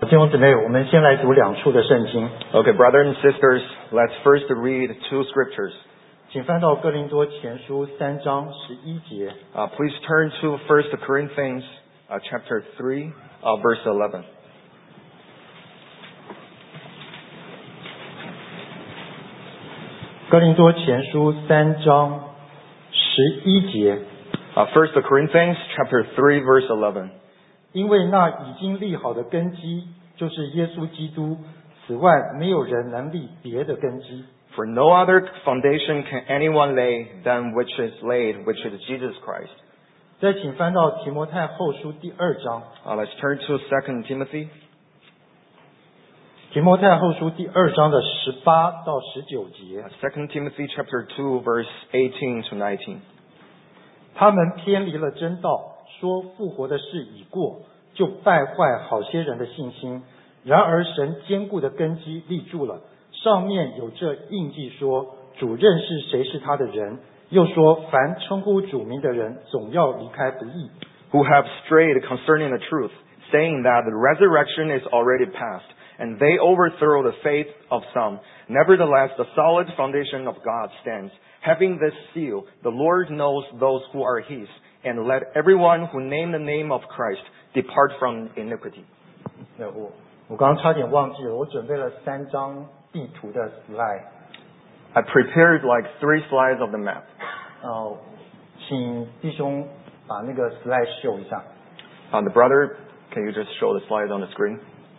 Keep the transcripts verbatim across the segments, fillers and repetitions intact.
弟兄姊妹，我们先来读两处的圣经。 Okay, brothers and sisters, let's first read two scriptures. 请翻到哥林多前书三章十一节。 Uh, please turn to First Corinthians uh, chapter three, uh, verse eleven. 哥林多前书三章十一节。 Uh, First Corinthians chapter three, verse eleven. 因为那已经立好的根基就是耶稣基督，此外没有人能立别的根基。 For no other foundation can anyone lay than which is laid, which is Jesus Christ. 再请翻到提摩太后书第二章。 Uh, let's turn to Second Timothy. 提摩太后书第二章的十八到十九节。 Uh, Second Timothy chapter two, verse eighteen to nineteen. 他们偏离了真道，说复活的事已过，就败坏好些人的信心。然而神坚固的根基立住了，上面有这印记说，主认识谁是他的人，又说凡称呼主名的人总要离开不义。 Who have strayed concerning the truth, saying that the resurrection is already past, and they overthrow the faith of some. Nevertheless, the solid foundation of God stands. Having this seal, the Lord knows those who are his, and let everyone who name the name of Christ depart from iniquity. 对，我我刚刚差点忘记了，我准备了三张地图的 slide。 I prepared like three slides of the map. 呃，请弟兄把那个 slide show 一下。 Uh, the brother, can you just show the slides on the screen?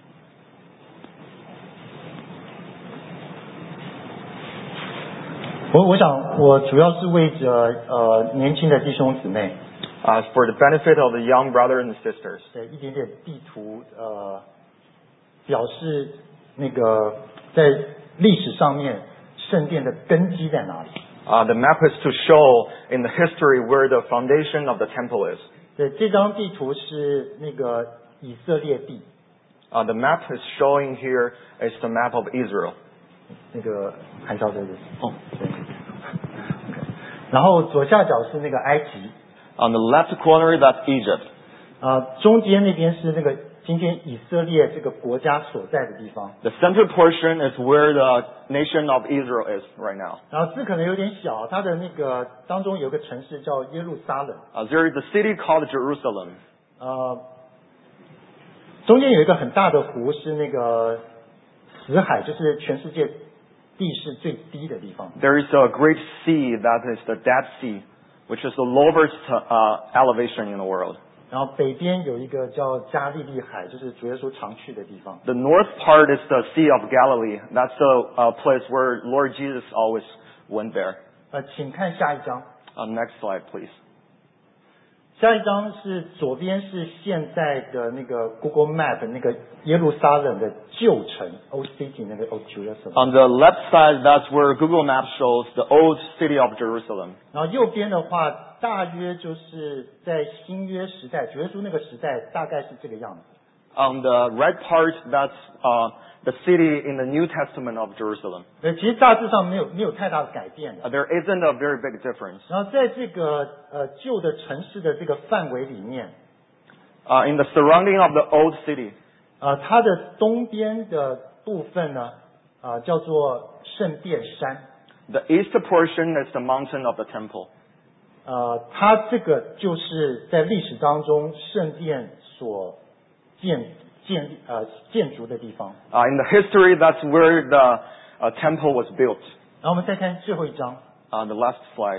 我我想我主要是为着呃年轻的弟兄姊妹， Uh, for the benefit of the young brothers and sisters. 对一点点地图呃表示那个在历史上面圣殿的根基在哪里。 Uh, the map is to show in the history where the foundation of the temple is. 对，这张地图是那个以色列地， Uh, the map is showing here is the map of Israel. 那个韩少这里哦，对。然后左下角是那个埃及， On the left corner, that's Egypt. 啊、中间那边是那个今天以色列这个国家所在的地方。 The center portion is where the nation of Israel is right now. 然后字可能有点小，它的那个当中有个城市叫耶路撒冷， Uh, there is a city called Jerusalem. 呃，中间有一个很大的湖是那个死海，就是全世界地势最低的地方。 There is a great sea that is the Dead Sea, which is the lowest uh, elevation in the world. 然后北边有一个叫加利利海，就是主耶稣常去的地方。 The north part is the Sea of Galilee. That's the uh, place where Lord Jesus always went there. 呃，请看下一张。 Uh, next slide, please. 下一张是左边是现在的那个 Google Map 那个耶路撒冷的旧城 Old City 那个 Old Jerusalem。 On the left side, that's where Google Maps shows the old city of Jerusalem. 然后右边的话，大约就是在新约时代，主耶稣那个时代大概是这个样子。 On the right part, that's uh, the city in the New Testament of Jerusalem. 呃，其实大致上没有没有太大的改变的。 Uh, there isn't a very big difference. 然后在这个呃旧的城市的这个范围里面， Uh, in the surrounding of the old city, 呃，它的东边的部分呢，呃，叫做圣殿山。 the east portion is the mountain of the temple. 呃，它这个就是在历史当中圣殿所建建立呃建筑的地方。 Uh, in the history, that's where the uh, temple was built. 然后我们再看最后一张， Uh, the last slide.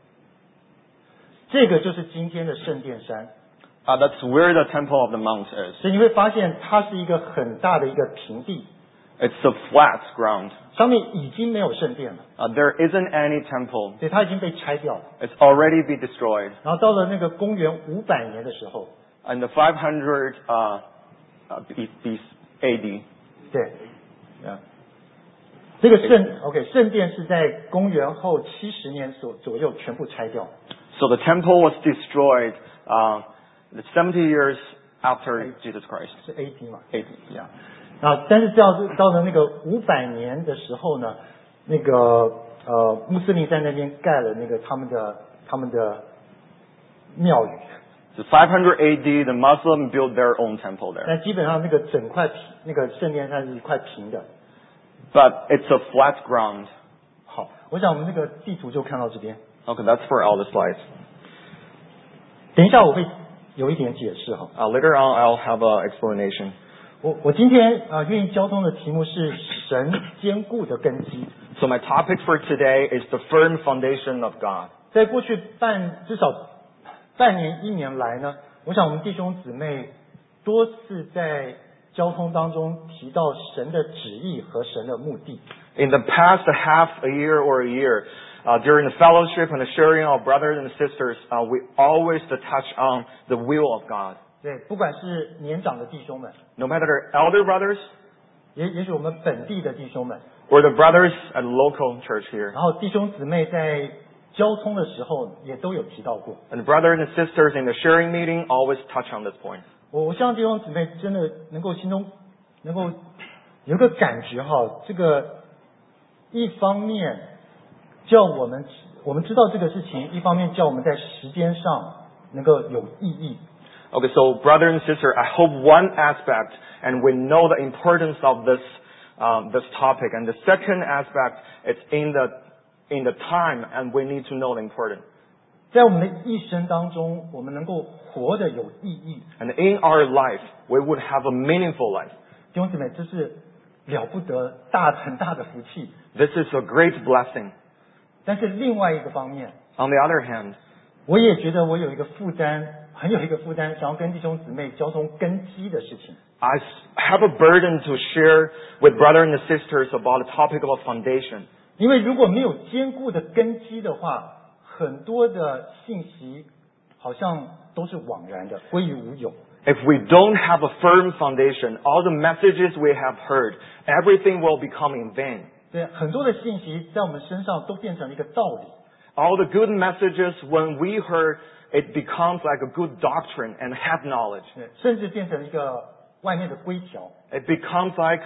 这个就是今天的圣殿山。 Uh, that's where the temple of the mount is. 所以你会发现它是一个很大的一个平地， It's a flat ground. 上面已经没有圣殿了， Uh, there isn't any temple. 所以它已经被拆掉了。 It's already been destroyed. 然后到了那个公元五百年的时候， In the five hundred uh, uh, B C A D. 对，啊，这个圣 OK 圣殿是在公元后七十年左左右全部拆掉。 So the temple was destroyed uh, seventy years after Jesus Christ. 是 A D 嘛 A D. 一样。啊，但是到到了那个五百年的时候呢，那个呃穆斯林在那边盖了那个他们的他们的庙宇， So five hundred A D, the Muslim built their own temple there. 但基本上那个整块平那个圣殿它是一块平的。 But it's a flat ground. 好，我想我们这个地图就看到这边。 Okay, that's for all the slides. 等一下我会有一点解释哈。 Uh, later on, I'll have an explanation. 我我今天啊、呃、愿意交通的题目是神坚固的根基。 So my topic for today is the firm foundation of God. 在过去半至少半年一年来呢，我想我们弟兄姊妹多次在交通当中提到神的旨意和神的目的。 In the past half a year or a year, uh, during the fellowship and the sharing of brothers and sisters, uh, we always touch on the will of God. 对，不管是年长的弟兄们， No matter elder brothers 也也许我们本地的弟兄们， or the brothers at the local church here, 然后弟兄姊妹在交通的时候也都有提到过。 and brothers and sisters in the sharing meeting always touch on this point. 我我希望弟兄姊妹真的能够心中能够有个感觉哈，这个一方面叫我们我们知道这个事情，一方面叫我们在时间上能够有意义。 Okay, so brother and sister, I hope one aspect, and we know the importance of this um, this topic, and the second aspect is in the in the time, and we need to know the importance. 在我们的一生当中，我们能够活得有意义。 And in our life, we would have a meaningful life. 弟兄姊妹，这是了不得大很大的福气。 This is a great blessing. 但是另外一个方面， On the other hand, 我也觉得我有一个负担，很有一个负担，想要跟弟兄姊妹交通根基的事情。 I have a burden to share with brothers and sisters about the topic of a foundation. 因为如果没有坚固的根基的话，很多的信息好像都是枉然的，归于无有。 If we don't have a firm foundation, all the messages we have heard, everything will become in vain. 对，很多的信息在我们身上都变成了一个道理。 All the good messages, when we heard, it becomes like a good doctrine and head knowledge. 对，甚至变成一个外面的规条。 It becomes like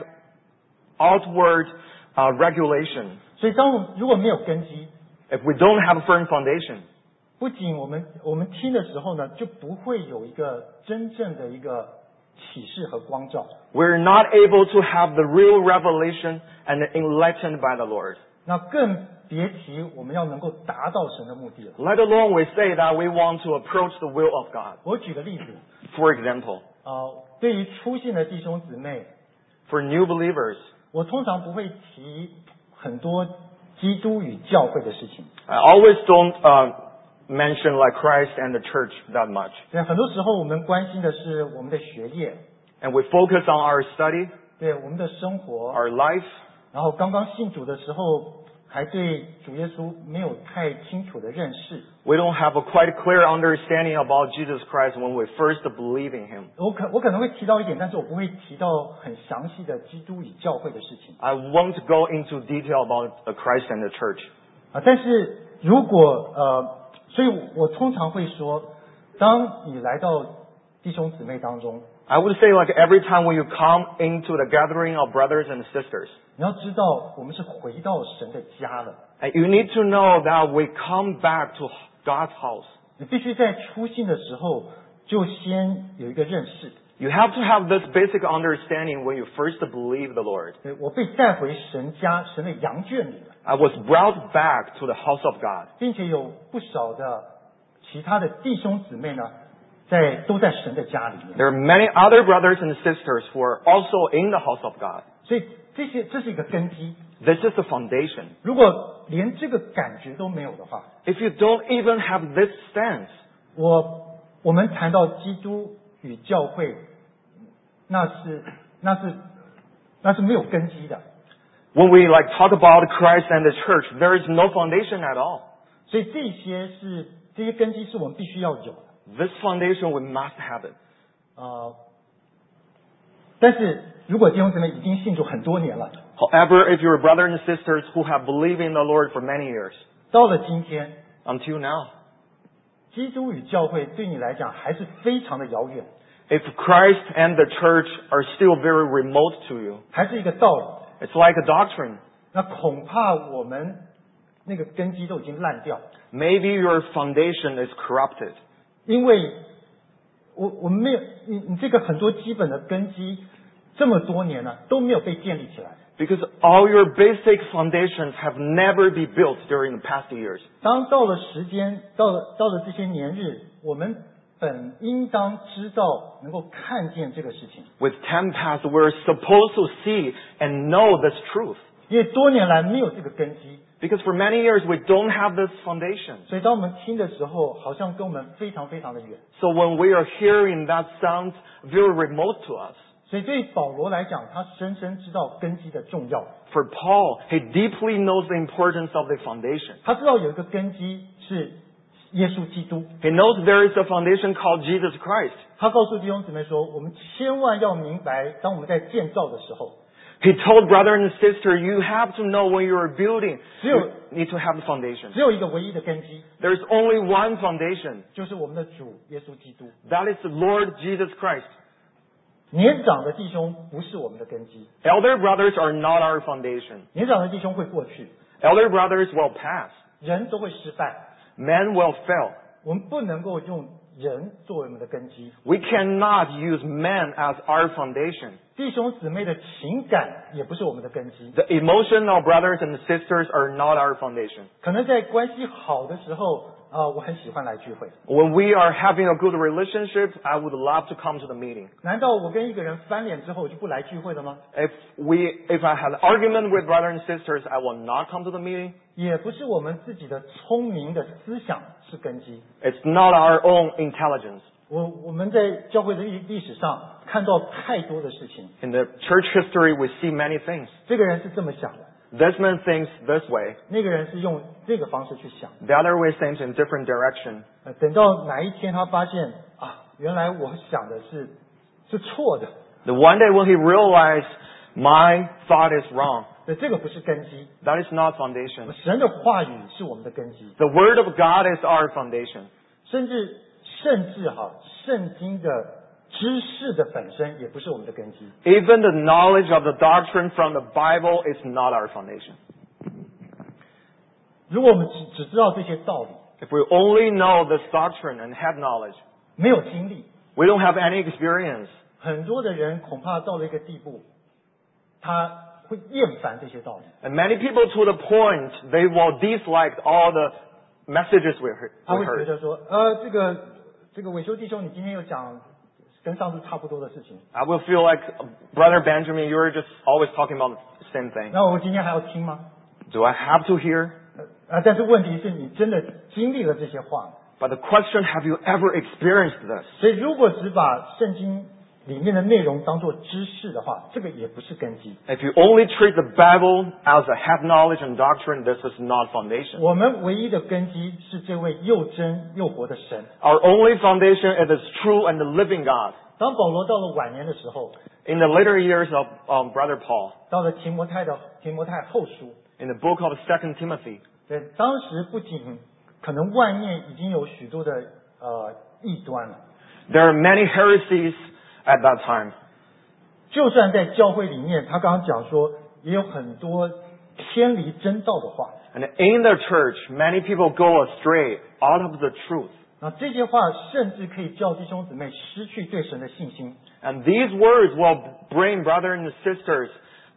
outward uh, regulation. 所以，当我们如果没有根基， If we don't have a firm foundation, 不仅我们我们听的时候呢，就不会有一个真正的一个启示和光照。 we're not able to have the real revelation and enlightened by the Lord. 那更别提我们要能够达到神的目的了。 Let alone we say that we want to approach the will of God. 我举个例子， For example, 呃，对于初信的弟兄姊妹， for new believers, 我通常不会提很多基督与教会的事情。 I always don't uh, mention like Christ and the church that much. 对，很多时候我们关心的是我们的学业， And we focus on our study, 对我们的生活， our life, 然后刚刚信主的时候，还对主耶稣没有太清楚的认识。 we don't have a quite clear understanding about Jesus Christ when we first believe in Him. 我可我可能会提到一点，但是我不会提到很详细的基督与教会的事情 I won't go into detail about uh, Christ and the church. 啊。但是如果呃，所以我通常会说，当你来到弟兄姊妹当中， I would say like every time when you come into the gathering of brothers and sisters, 你要知道我们是回到神的家了。 and you need to know that we come back to God's house. 你必须在初信的时候就先有一个认识， You have to have this basic understanding when you first believe the Lord. 对我被带回神家神的羊圈里了， I was brought back to the house of God. 并且有不少的其他的弟兄姊妹呢，在都在神的家里面。 There are many other brothers and sisters who are also in the house of God. 所以这些这是一个根基。 This is the foundation. 如果连这个感觉都没有的话， If you don't even have this stance, 我我们谈到基督与教会，那是那是那是没有根基的。 when we like talk about Christ and the church, there is no foundation at all. 所以这些是这些根基是我们必须要有的。 This foundation, we must have it. 呃，但是如果弟兄姊妹已经信主很多年了， However, if you're brothers and sisters who have believed in the Lord for many years, 到了今天， until now, 基督与教会对你来讲还是非常的遥远， if Christ and the church are still very remote to you, 还是一个道理， it's like a doctrine. 那恐怕我们那个根基都已经烂掉， Maybe your foundation is corrupted. 因为我我们没有你你这个很多基本的根基，这么多年了都没有被建立起来。 Because all your basic foundations have never been built during the past years. 当到了时间，到了到了这些年日，我们本应当知道，能够看见这个事情。 With time past, we're supposed to see and know this truth. 因为多年来没有这个根基。 Because for many years we don't have this foundation. 所以当我们听的时候，好像跟我们非常非常的远。 So when we are hearing that sounds very remote to us. 所以对保罗来讲，他深深知道根基的重要。 For Paul, he deeply knows the importance of the foundation. 他知道有一个根基是耶稣基督。 He knows there is a foundation called Jesus Christ. 他告诉弟兄姊妹说，我们千万要明白，当我们在建造的时候。 He told brother and sister, you have to know when you are building, you need to have the foundation. 只有一个唯一的根基。 There is only one foundation. 就是我们的主耶稣基督。 That is the Lord Jesus Christ. 年长的弟兄不是我们的根基。 Elder brothers are not our foundation. 年长的弟兄会过去。 Elder brothers will pass. 人都会失败。 Men will fail. 我们不能够用人作为我们的根基。 We cannot use men as our foundation. 弟兄姊妹的情感也不是我们的根基。 The emotion of brothers and sisters are not our foundation. 可能在关系好的时候，啊、呃，我很喜欢来聚会。 When we are having a good relationship, I would love to come to the meeting. 难道我跟一个人翻脸之后，我就不来聚会了吗？ If we, if I had an argument with brothers and sisters, I will not come to the meeting. 也不是我们自己的聪明的思想是根基。 It's not our own intelligence. 我我们在教会的历历史上看到太多的事情。 In the church history, we see many things. 这个人是这么想的。 This man thinks this way. 那个人是用这个方式去想。 The other way thinks in different direction. 呃，等到哪一天他发现啊，原来我想的是是错的。 The one day when he realized my thought is wrong. 对，这个不是根基。 That is not foundation. 神的话语是我们的根基。 The word of God is our foundation. 甚至甚至哈，圣经的知识的本身也不是我们的根基。 Even the knowledge of the doctrine from the Bible is not our foundation. 如果我们只只知道这些道理， If we only know this doctrine and have knowledge, 没有经历， we don't have any experience. 很多的人恐怕到了一个地步，他会厌烦这些道理。 And many people to the point they will dislike all the messages we heard. 他 We 会觉 heard. 得说，呃，这个这个伟修弟兄，你今天又讲跟上次差不多的事情， I will feel like, Brother Benjamin, you're just always talking about the same thing. 那我今天还要听吗？ Do I have to hear? 呃，但是问题是你真的经历了这些话吗？ But the question, have you ever experienced this? 所以如果只把圣经里面的内容当作知识的话，这个也不是根基。 If you only treat the Bible as a head knowledge and doctrine, this is not foundation. 我们唯一的根基是这位又真又活的神。 Our only foundation is this true and the living God. 当保罗到了晚年的时候， In the later years of um, Brother Paul, 到了提摩太的提摩太后书， in the book of Second Timothy, 对，当时不仅可能外面已经有许多的呃异端了， there are many heresies at that time. 就算在教会里面，他刚刚讲说也有很多偏离真道的话， And in the church, many people go astray out of the truth. 那这些话甚至可以叫弟兄姊妹失去对神的信心。 And these words will bring brothers and sisters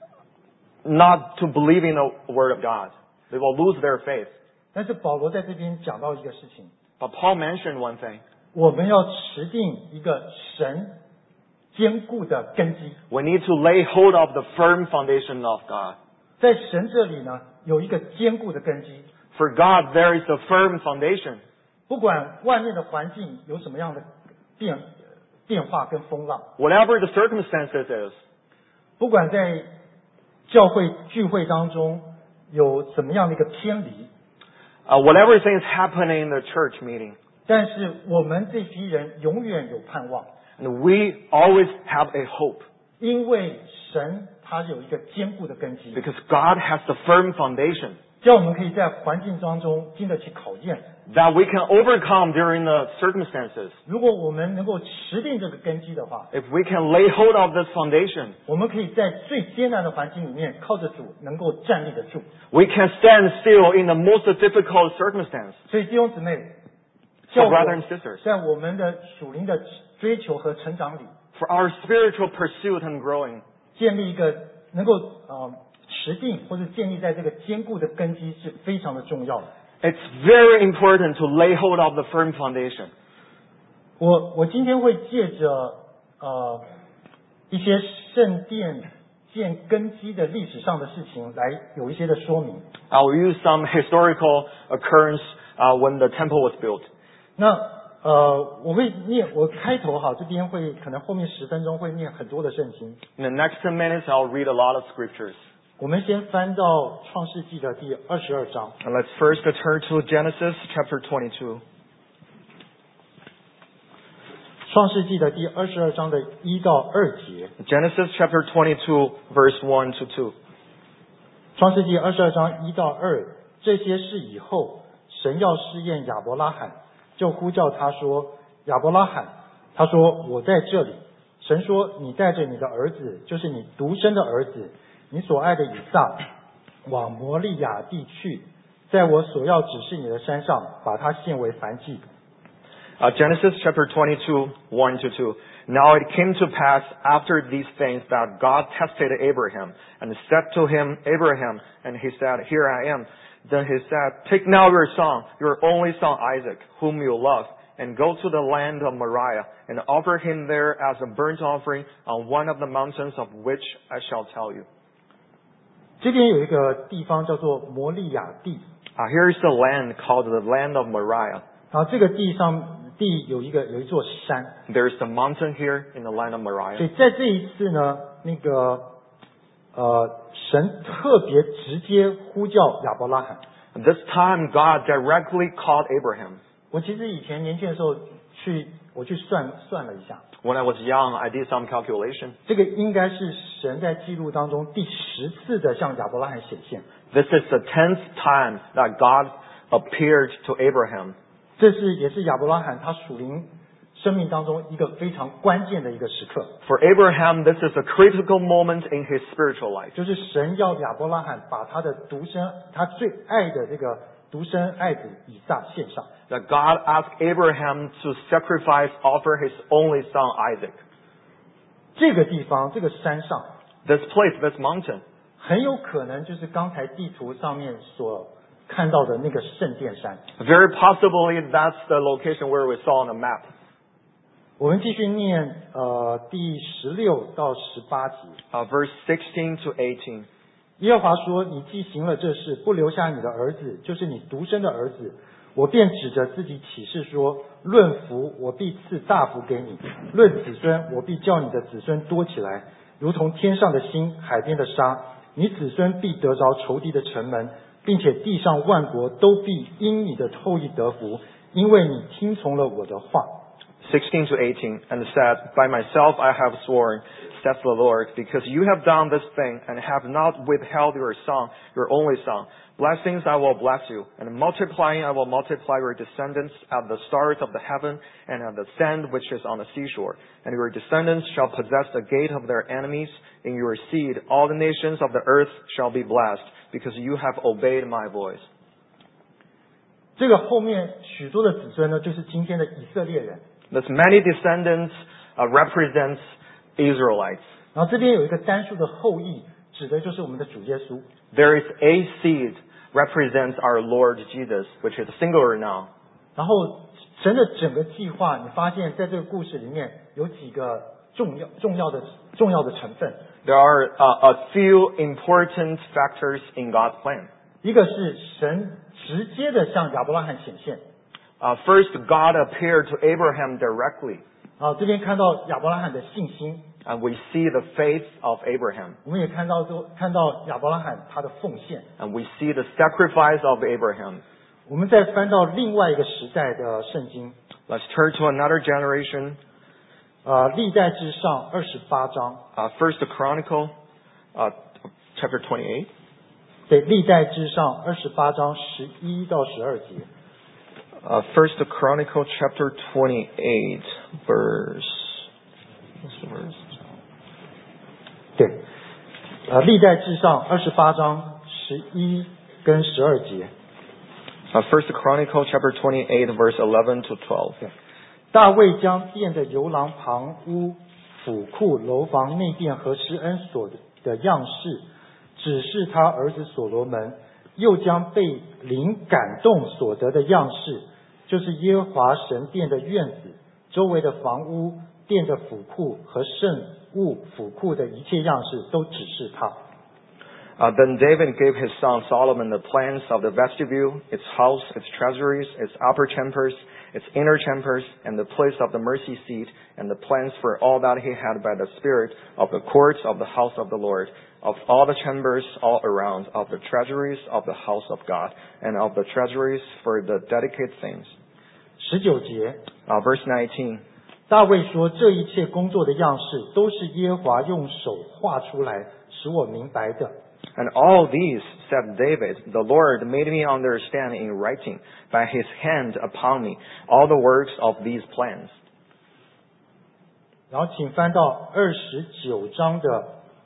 not to believe in the word of God. They will lose their faith. 但是保罗在这边讲到一个事情， But Paul mentioned one thing. 我们要持定一个神坚固的根基。 We need to lay hold of the firm foundation of God. 在神这里呢，有一个坚固的根基。 For God, there is a firm foundation. 不管外面的环境有什么样的变变化跟风浪， Whatever the circumstances is, 不管在教会聚会当中有什么样的一个偏离， uh, whatever things happening in the church meeting, 但是我们这批人永远有盼望， and we always have a hope 因为神他有一个坚固的根基， because God has the firm foundation 叫我们可以在环境当中经得起考验。 that we can overcome during the circumstances. 如果我们能够持定这个根基的话， If we can lay hold of this foundation, 我们可以在最艰难的环境里面靠着主能够站立得住。 we can stand still in the most difficult circumstance. 所以弟兄姊妹， for 叫我 brothers and sisters, 在我们的属灵的追求和成长里， for our spiritual pursuit and growing. 建立一个能够呃持定或者建立在这个坚固的根基是非常的重要的。 It's very important to lay hold of the firm foundation. 我我今天会借着呃一些圣殿建根基的历史上的事情来有一些的说明。 I will use some historical occurrence uh, when the temple was built. 那呃我会念，我开头哈这边会可能后面十分钟会念很多的圣经。 In the next ten minutes, I'll read a lot of scriptures. 我们先翻到创世纪的第二十二章。 And let's first turn to Genesis chapter twenty-two. 创世纪的第二十二章的一到二节。 Genesis chapter twenty-two, verse one to two. 创世纪二十二章一到二，这些事以后，神要试验亚伯拉罕，就呼叫他说：“亚伯拉罕。”他说：“我在这里。”神说：“你带着你的儿子，就是你独生的儿子，你所爱的以撒，往摩利亚地去，在我所要指示你的山上，把他献为燔祭。” Uh, Genesis chapter twenty-two, one to two. Now it came to pass after these things that God tested Abraham and said to him, Abraham, and he said, Here I am. Then he said, Take now your son, your only son Isaac, whom you love, and go to the land of Moriah, and offer him there as a burnt offering on one of the mountains of which I shall tell you. 这边有一个地方叫做摩利亚地。 Uh, here is the land called the land of Moriah. 然后这个地上地有一个有一座山。 There is a mountain here in the land of 所 Moriah. 以在这一次呢，那个呃，神特别直接呼叫亚伯拉罕。 This time God directly called Abraham. 我其实以前年轻的时候去，我去算算了一下， When I was young, I did some calculation. 这个应该是神在记录当中第十次的向亚伯拉罕显现。 This is the tenth time that God appeared to Abraham. 这是也是亚伯拉罕他属灵生命当中一个非常关键的一个时刻， For Abraham, this is a critical moment in his spiritual life. 就是神要亚伯拉罕把他的独生，他最爱的这个独生爱子以撒献上。 That God asked Abraham to sacrifice, offer his only son Isaac. 这个地方，这个山上， This place, this mountain, 很有可能就是刚才地图上面所看到的那个圣殿山。 very possibly that's the location where we saw on the map. 我们继续念呃第十六到十八节。 Uh, verse sixteen to eighteen. 耶和华说：“你既行了这事，不留下你的儿子，就是你独生的儿子，我便指着自己起誓说：论福，我必赐大福给你；论子孙，我必叫你的子孙多起来，如同天上的星，海边的沙。你子孙必得着仇敌的城门，并且地上万国都必因你的后裔得福，因为你听从了我的话。” sixteen to eighteen, and said, By myself I have sworn, says the Lord, because you have done this thing, and have not withheld your son, your only son. Blessings I will bless you, and multiplying I will multiply your descendants as the stars of the heaven, and as the sand which is on the seashore. And your descendants shall possess the gate of their enemies. In your seed all the nations of the earth shall be blessed, because you have obeyed my voice. 这个后面许多的子孙呢，就是今天的以色列人。 Thus many descendants uh, represents Israelites. 然后这边有一个单数的后裔，指的就是我们的主耶稣。 There is a seed represents our Lord Jesus, which is singular now. 然后神的整个计划，你发现在这个故事里面有几个重要、重要的、重要的成分。 There are uh, a few important factors in God's plan. 一个是神直接的向亚伯拉罕显现。 Uh, first, God appeared to Abraham directly, 啊，这边看到亚伯拉罕的信心， and we see the faith of Abraham, 我们也看到说看到亚伯拉罕他的奉献。 and we see the sacrifice of Abraham. 我们再翻到另外一个时代的圣经， Let's turn to another generation. 呃，历代志上二十八章， Uh, first, the Chronicle, uh, chapter twenty-eight. 对，历代志上二十八章十一到十二节。 Uh, first, the Chronicle, chapter twenty-eight, verse. What's the verse? 对，呃，历代志上二十八章十一跟十二节。 Uh, First Chronicle chapter twenty-eight, verse eleven to twelve. 大卫将殿的游廊、旁屋、府库、楼房、内殿和施恩所的样式指示他儿子所罗门，又将被灵感动所得的样式，就是耶和华神殿的院子、周围的房屋、殿的府库和圣物府库的一切样式，都指示他。 Uh, then David gave his son Solomon the plans of the vestibule, its house, its treasuries, its upper chambers, its inner chambers, and the place of the mercy seat, and the plans for all that he had by the Spirit of the courts of the house of the Lord, of all the chambers all around, of the treasuries of the house of God, and of the treasuries for the dedicated things. 十九节 Uh, verse nineteen. 大卫说，这一切工作的样式都是耶和华用手画出来，使我明白的。 And all these, said David, the Lord made me understand in writing by his hand upon me all the works of these plans. 然后请翻到二十九章的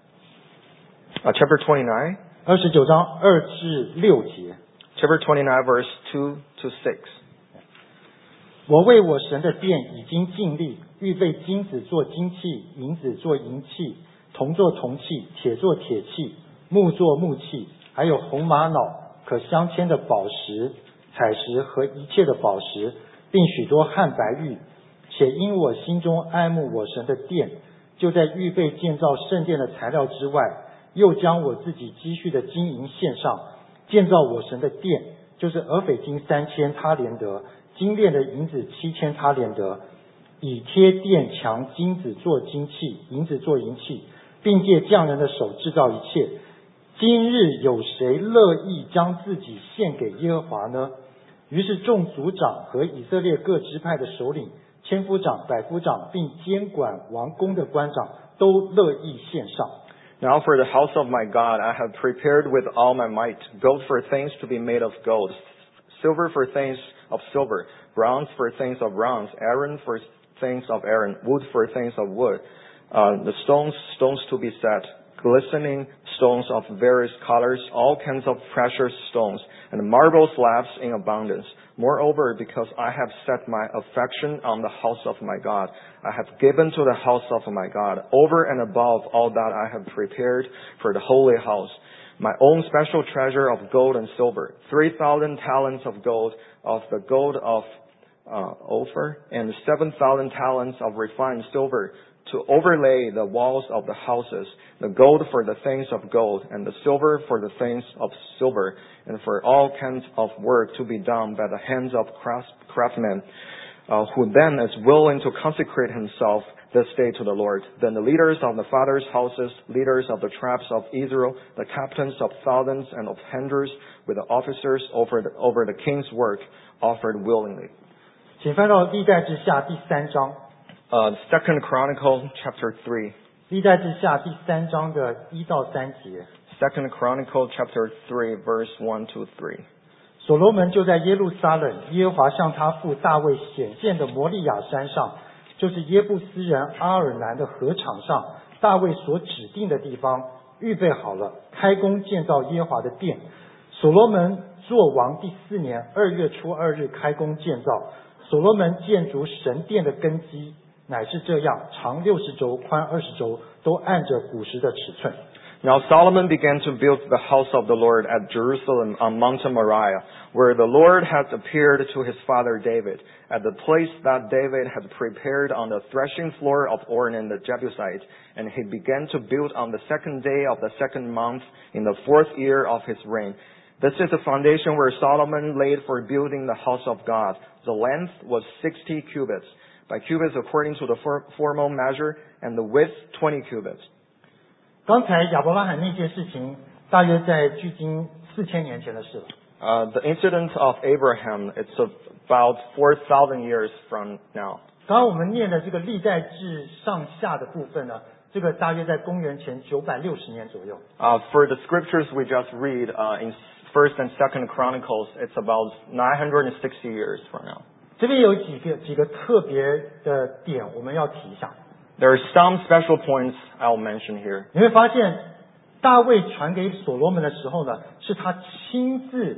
Uh, chapter twenty-nine. 二十九章二至六节。 Chapter twenty-nine, verse two to six. 我为我神的殿已经尽力，预备金子做金器，银子做银器，铜做铜器，铁做铁器，木做木器，还有红玛瑙、可镶嵌的宝石、彩石和一切的宝石，并许多汉白玉。且因我心中爱慕我神的殿，就在预备建造圣殿的材料之外，又将我自己积蓄的金银献上，建造我神的殿，就是俄斐金三千他连得，精炼的银子七千他连得，以贴殿墙金子做金器，银子做银器，并借匠人的手制造一切。今日有谁乐意将自己献给耶和华呢？于是众族长和以色列各支派的首领、千夫长、百夫长，并监管王宫的官长，都乐意献上。 Now for the house of my God I have prepared with all my might, gold for things to be made of gold, silver for things of silver, bronze for things of bronze, iron for things of iron, wood for things of wood, uh, the stones, stones to be set, glistening stones of various colors, all kinds of precious stones, and marble slabs in abundance. Moreover, because I have set my affection on the house of my God, I have given to the house of my God, over and above all that I have prepared for the holy house, my own special treasure of gold and silver, three thousand talents of gold, of the gold of uh, Ophir, and seven thousand talents of refined silver, to overlay the walls of the houses, the gold for the things of gold, and the silver for the things of silver, and for all kinds of work to be done by the hands of craftsmen, uh, who then is willing to consecrate himself this day to the Lord. Then the leaders of the fathers' houses, leaders of the tribes of Israel, the captains of thousands and of hundreds, with the officers over the, over the king's work, offered willingly. 请翻到历代志下第三章。 Uh, Second Chronicle chapter three. 历代志下第三章的一到三节。 Second Chronicle chapter three, verse one to three. 所罗门就在耶路撒冷，耶和华向他父大卫显现的摩利亚山上，就是耶布斯人阿尔南的禾场上，大卫所指定的地方，预备好了，开工建造耶和华的殿。所罗门作王第四年二月初二日开工建造。所罗门建筑神殿的根基乃是这样，长六十周，宽二十周，都按着古时的尺寸。 Now Solomon began to build the house of the Lord at Jerusalem on Mount Moriah, where the Lord had appeared to his father David, at the place that David had prepared on the threshing floor of Ornan the Jebusite, and he began to build on the second day of the second month in the fourth year of his reign. This is the foundation where Solomon laid for building the house of God. The length was sixty cubits, by cubits according to the formal measure, and the width twenty cubits. 刚才亚伯拉罕那件事情，大约在距今四千年前的事了。 Uh, the incident of Abraham, it's about four thousand years from now. 刚刚我们念的这个历代志上下的部分呢，这个大约在公元前九百六十年左右。 Uh, for the scriptures we just read uh, in First and Second Chronicles, it's about nine hundred sixty years from now. 这边有几个几个特别的点，我们要提一下。 There are some special points I'll mention here. 你会发现，大卫传给所罗门的时候呢，是他亲自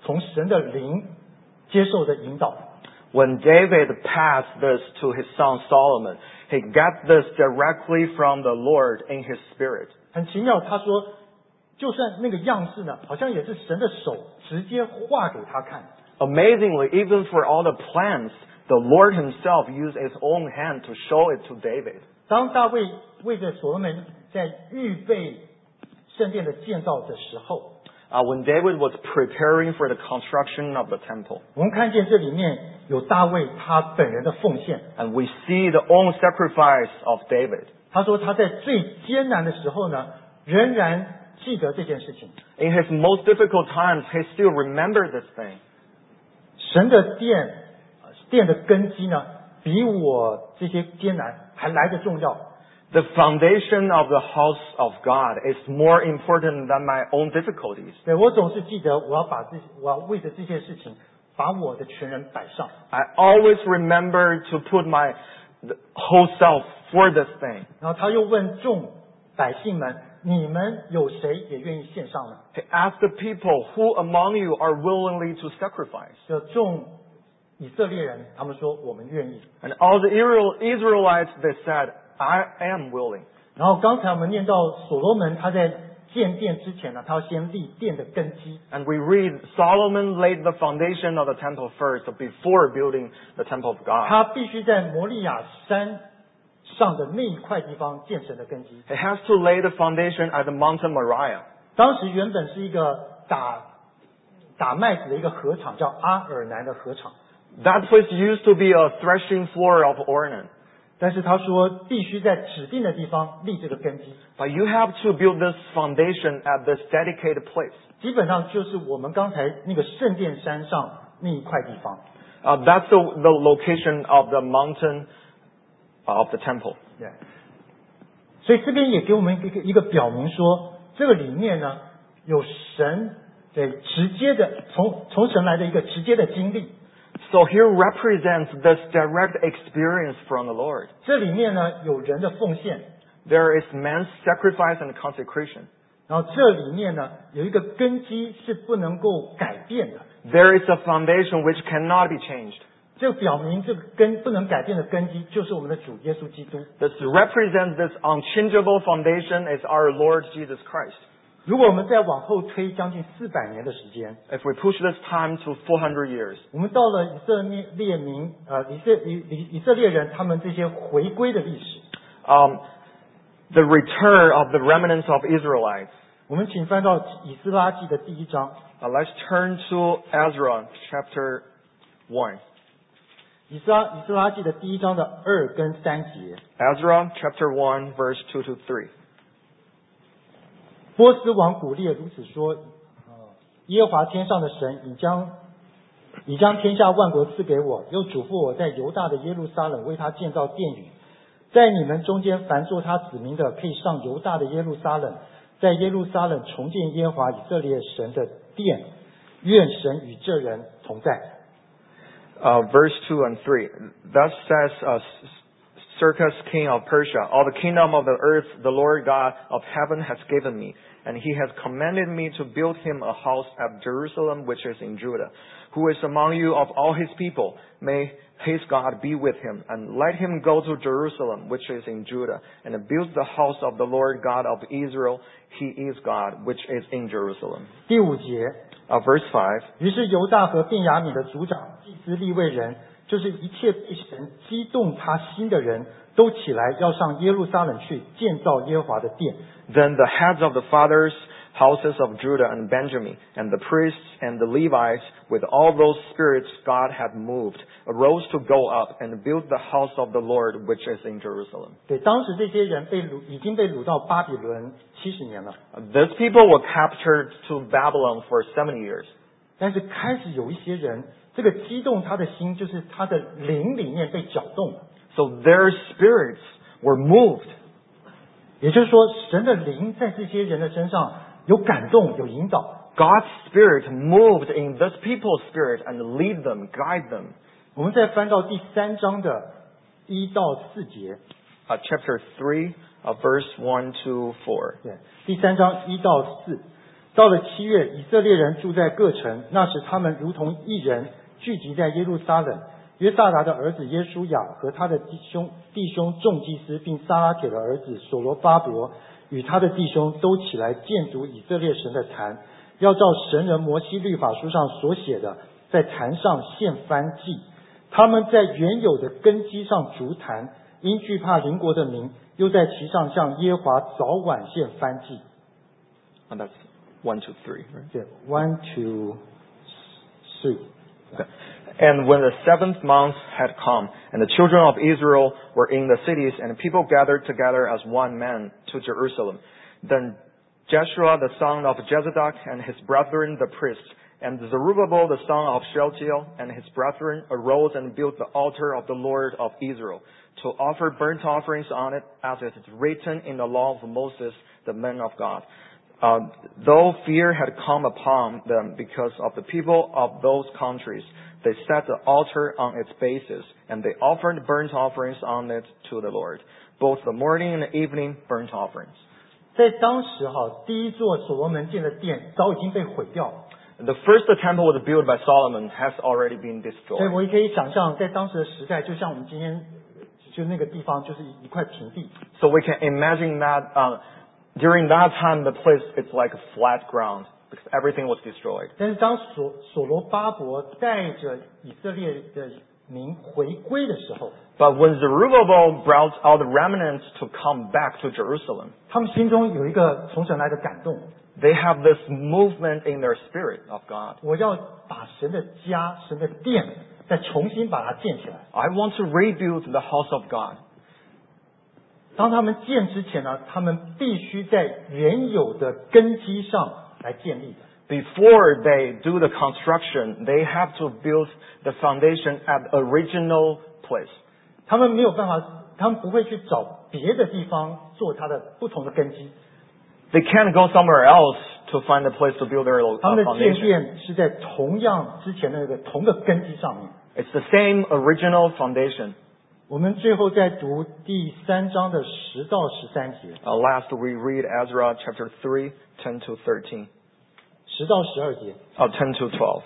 从神的灵接受的引导。 When David passed this to his son Solomon, he got this directly from the Lord in his spirit. 很奇妙，他说，就算那个样式呢，好像也是神的手直接画给他看。 Amazingly, even for all the plans, the Lord himself used his own hand to show it to David. 当大卫为着所罗门在预备圣殿的建造的时候， Uh, when David was preparing for the construction of the temple, 我们看见这里面有大卫他本人的奉献。 and we see the own sacrifice of David. 他说他在最艰难的时候呢，仍然记得这件事情。 In his most difficult times, he still remembered this thing. 神的殿，殿的根基呢，比我这些艰难还来得重要。 The foundation of the house of God is more important than my own difficulties. 对，我总是记得，我要把这，我要为着这些事情，把我的全人摆上。 I always remember to put my the whole self for this thing. 然后他又问众百姓们：你们有谁也愿意献上呢？ He asked the people, who among you are willingly to sacrifice? 就众以色列人，他们说我们愿意。 And all the Israel- Israelites, they said, I am willing. 然后刚才我们念到所罗门他在建殿之前呢，他要先立殿的根基。 And we read Solomon laid the foundation of the temple first before building the temple of God. 他必须在摩利亚山上的那一块地方建神的根基。 He has to lay the foundation at the mountain Moriah. 当时原本是一个打打麦子的一个禾场，叫阿尔南的禾场。 That place used to be a threshing floor of Ornan. 但是他说必须在指定的地方立这个根基， But you have to build this foundation at this dedicated place. 基本上就是我们刚才那个圣殿山上那一块地方。 Uh, that's the, the location of the mountain of the temple. 对，所以这边也给我们一个一个表明说，这个里面呢有神对直接的从从神来的一个直接的经历。 So here represents this direct experience from the Lord. 这里面呢有人的奉献， There is man's sacrifice and consecration. 然后这里面呢有一个根基是不能够改变的。 There is a foundation which cannot be changed. 这表明这个根不能改变的根基就是我们的主耶稣基督。 This represents this unchangeable foundation is our Lord Jesus Christ. 如果我们再往后推将近四百年的时间， If we push this time to four hundred years, 我们到了以色列民呃以色以以以色列人他们这些回归的历史。 um, the return of the remnants of Israelites. 我们请翻到以斯拉记的第一章。 Uh, let's turn to Ezra chapter one. 以斯拉以斯拉记的第一章的二跟三节。 Ezra chapter one, verse two to three. 波斯王古列如此说：呃耶和华天上的神已将已将天下万国赐给我，又嘱咐我在犹大的耶路撒冷为他建造殿宇。在你们中间凡做他子民的，可以上犹大的耶路撒冷，在耶路撒冷重建耶和华以色列神的殿。愿神与这人同在。 Uh, verse two and three. Thus says uh, Circus, king of Persia, all the kingdom of the earth the Lord God of heaven has given me, and he has commanded me to build him a house at Jerusalem which is in Judah. Who is among you of all his people? May his God be with him, and let him go to Jerusalem which is in Judah, and build the house of the Lord God of Israel. He is God which is in Jerusalem. 第五节， Uh, verse five. 于是犹大和便雅悯的族长、祭司、利未人，就是一切被神激动他心的人，都起来要上耶路撒冷去建造耶和华的殿。 Then the heads of the fathers' houses of Judah and Benjamin, and the priests and the Levites, with all those spirits God had moved, arose to go up and build the house of the Lord which is in Jerusalem. 对，当时这些人被掳，已经被掳到巴比伦七十年了， These people were captured to Babylon for seventy years. 但是开始有一些人，这个激动他的心，就是他的灵里面被搅动了。 So their spirits were moved. 也就是说，神的灵在这些人的身上有感动，有引导。 God's spirit moved in this people's spirit and lead them, guide them. 我们再翻到第三章的一到四节， Uh, chapter three, uh, verse one to four. 对，第三章一到四， 到了七月，以色列人住在各城，那时他们如同一人聚集在耶路撒冷。约萨达的儿子耶书亚和他的弟兄弟兄众祭司，并撒拉铁的儿子所罗巴伯与他的弟兄都起来鉴读以色列神的坛，要照神人摩西律法书上所写的，在坛上献燔祭。他们在原有的根基上筑坛，因惧怕邻国的民，又在其上向耶和华早晚献燔祭。 And that's one, two, three, right? Yeah, one, two, three. Okay. And when the seventh month had come, and the children of Israel were in the cities, and the people gathered together as one man to Jerusalem, then Jeshua the son of Jezadak and his brethren the priests, and Zerubbabel the son of Shealtiel and his brethren arose and built the altar of the Lord of Israel, to offer burnt offerings on it, as it is written in the law of Moses, the man of God. Uh, though fear had come upon them because of the people of those countries, they set the altar on its basis, and they offered burnt offerings on it to the Lord, both the morning and the evening burnt offerings. 在当时哈，第一座所罗门建的殿早已经被毁掉了。 The first temple was built by Solomon has already been 所以 destroyed. 我也可以想象，在当时的时代，就像我们今天就那个地方，就是一块平地。 So we can imagine that uh, during that time, the place it's like a flat ground because everything was destroyed. 但是当所所罗巴伯带着以色列的民回归的时候， But when Zerubbabel brought out the remnants to come back to Jerusalem, 他们心中有一个从神来的感动， they have this movement in their spirit of God. 我要把神的家、神的殿再重新把它建起来。 I want to rebuild the house of God. 当他们建之前呢，他们必须在原有的根基上来建立。 Before they do the construction, they have to build the foundation at the original place. 他们没有办法，他们不会去找别的地方做它的不同的根基。 They can't go somewhere else to find a place to build their uh, 他们的建 foundation. 殿是在同样之前的那个同个根基上面。 It's the same original foundation. 我们最后再读第三章的十到十三节， Uh, last we read Ezra chapter three, ten to thirteen. 十到十二节。 Oh, ten to twelve.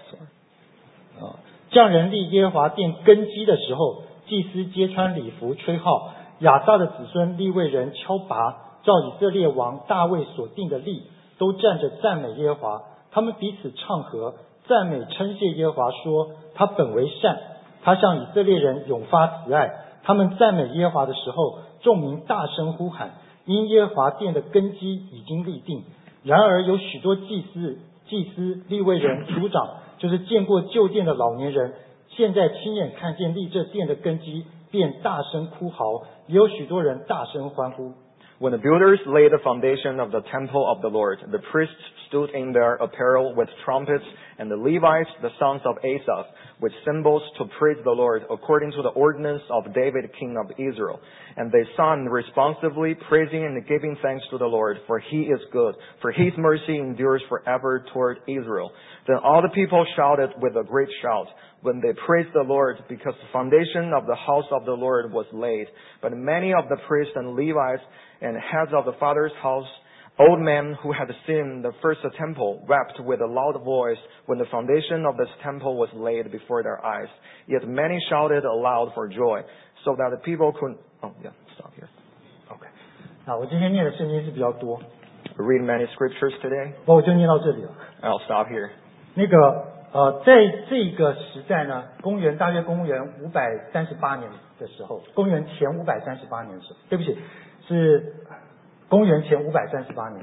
Sorry. 啊，匠人立耶和华殿根基的时候，祭司揭穿礼服，吹号，亚萨的子孙利未人敲拔，照以色列王大卫所定的例，都站着赞美耶和华。他们彼此唱和，赞美称谢耶和华，说他本为善，他向以色列人永发慈爱。他们赞美耶和华的时候，众民大声呼喊，因耶和华殿的根基已经立定。然而有许多祭司、祭司、利未人、族长，就是见过旧殿的老年人，现在亲眼看见立这殿的根基，便大声哭嚎，也有许多人大声欢呼。 When the builders laid the foundation of the temple of the Lord, the priests stood in their apparel with trumpets, and the Levites, the sons of Asaph, with cymbals to praise the Lord according to the ordinance of David, king of Israel. And they sung responsively, praising and giving thanks to the Lord, for he is good, for his mercy endures forever toward Israel. Then all the people shouted with a great shout when they praised the Lord, because the foundation of the house of the Lord was laid. But many of the priests and Levites and heads of the father's house, old men who had seen the first temple, wept with a loud voice when the foundation of this temple was laid before their eyes. Yet many shouted aloud for joy, so that the people could... Oh, yeah, stop here. OK， 那我今天念的圣经是比较多， We read many scriptures today. 我就念到这里了。 I'll stop here. 那个呃，在这个时代呢，公元大约公元五百三十八年的时候，公元前五百三十八年的时候，对不起，是公元前五百三十八年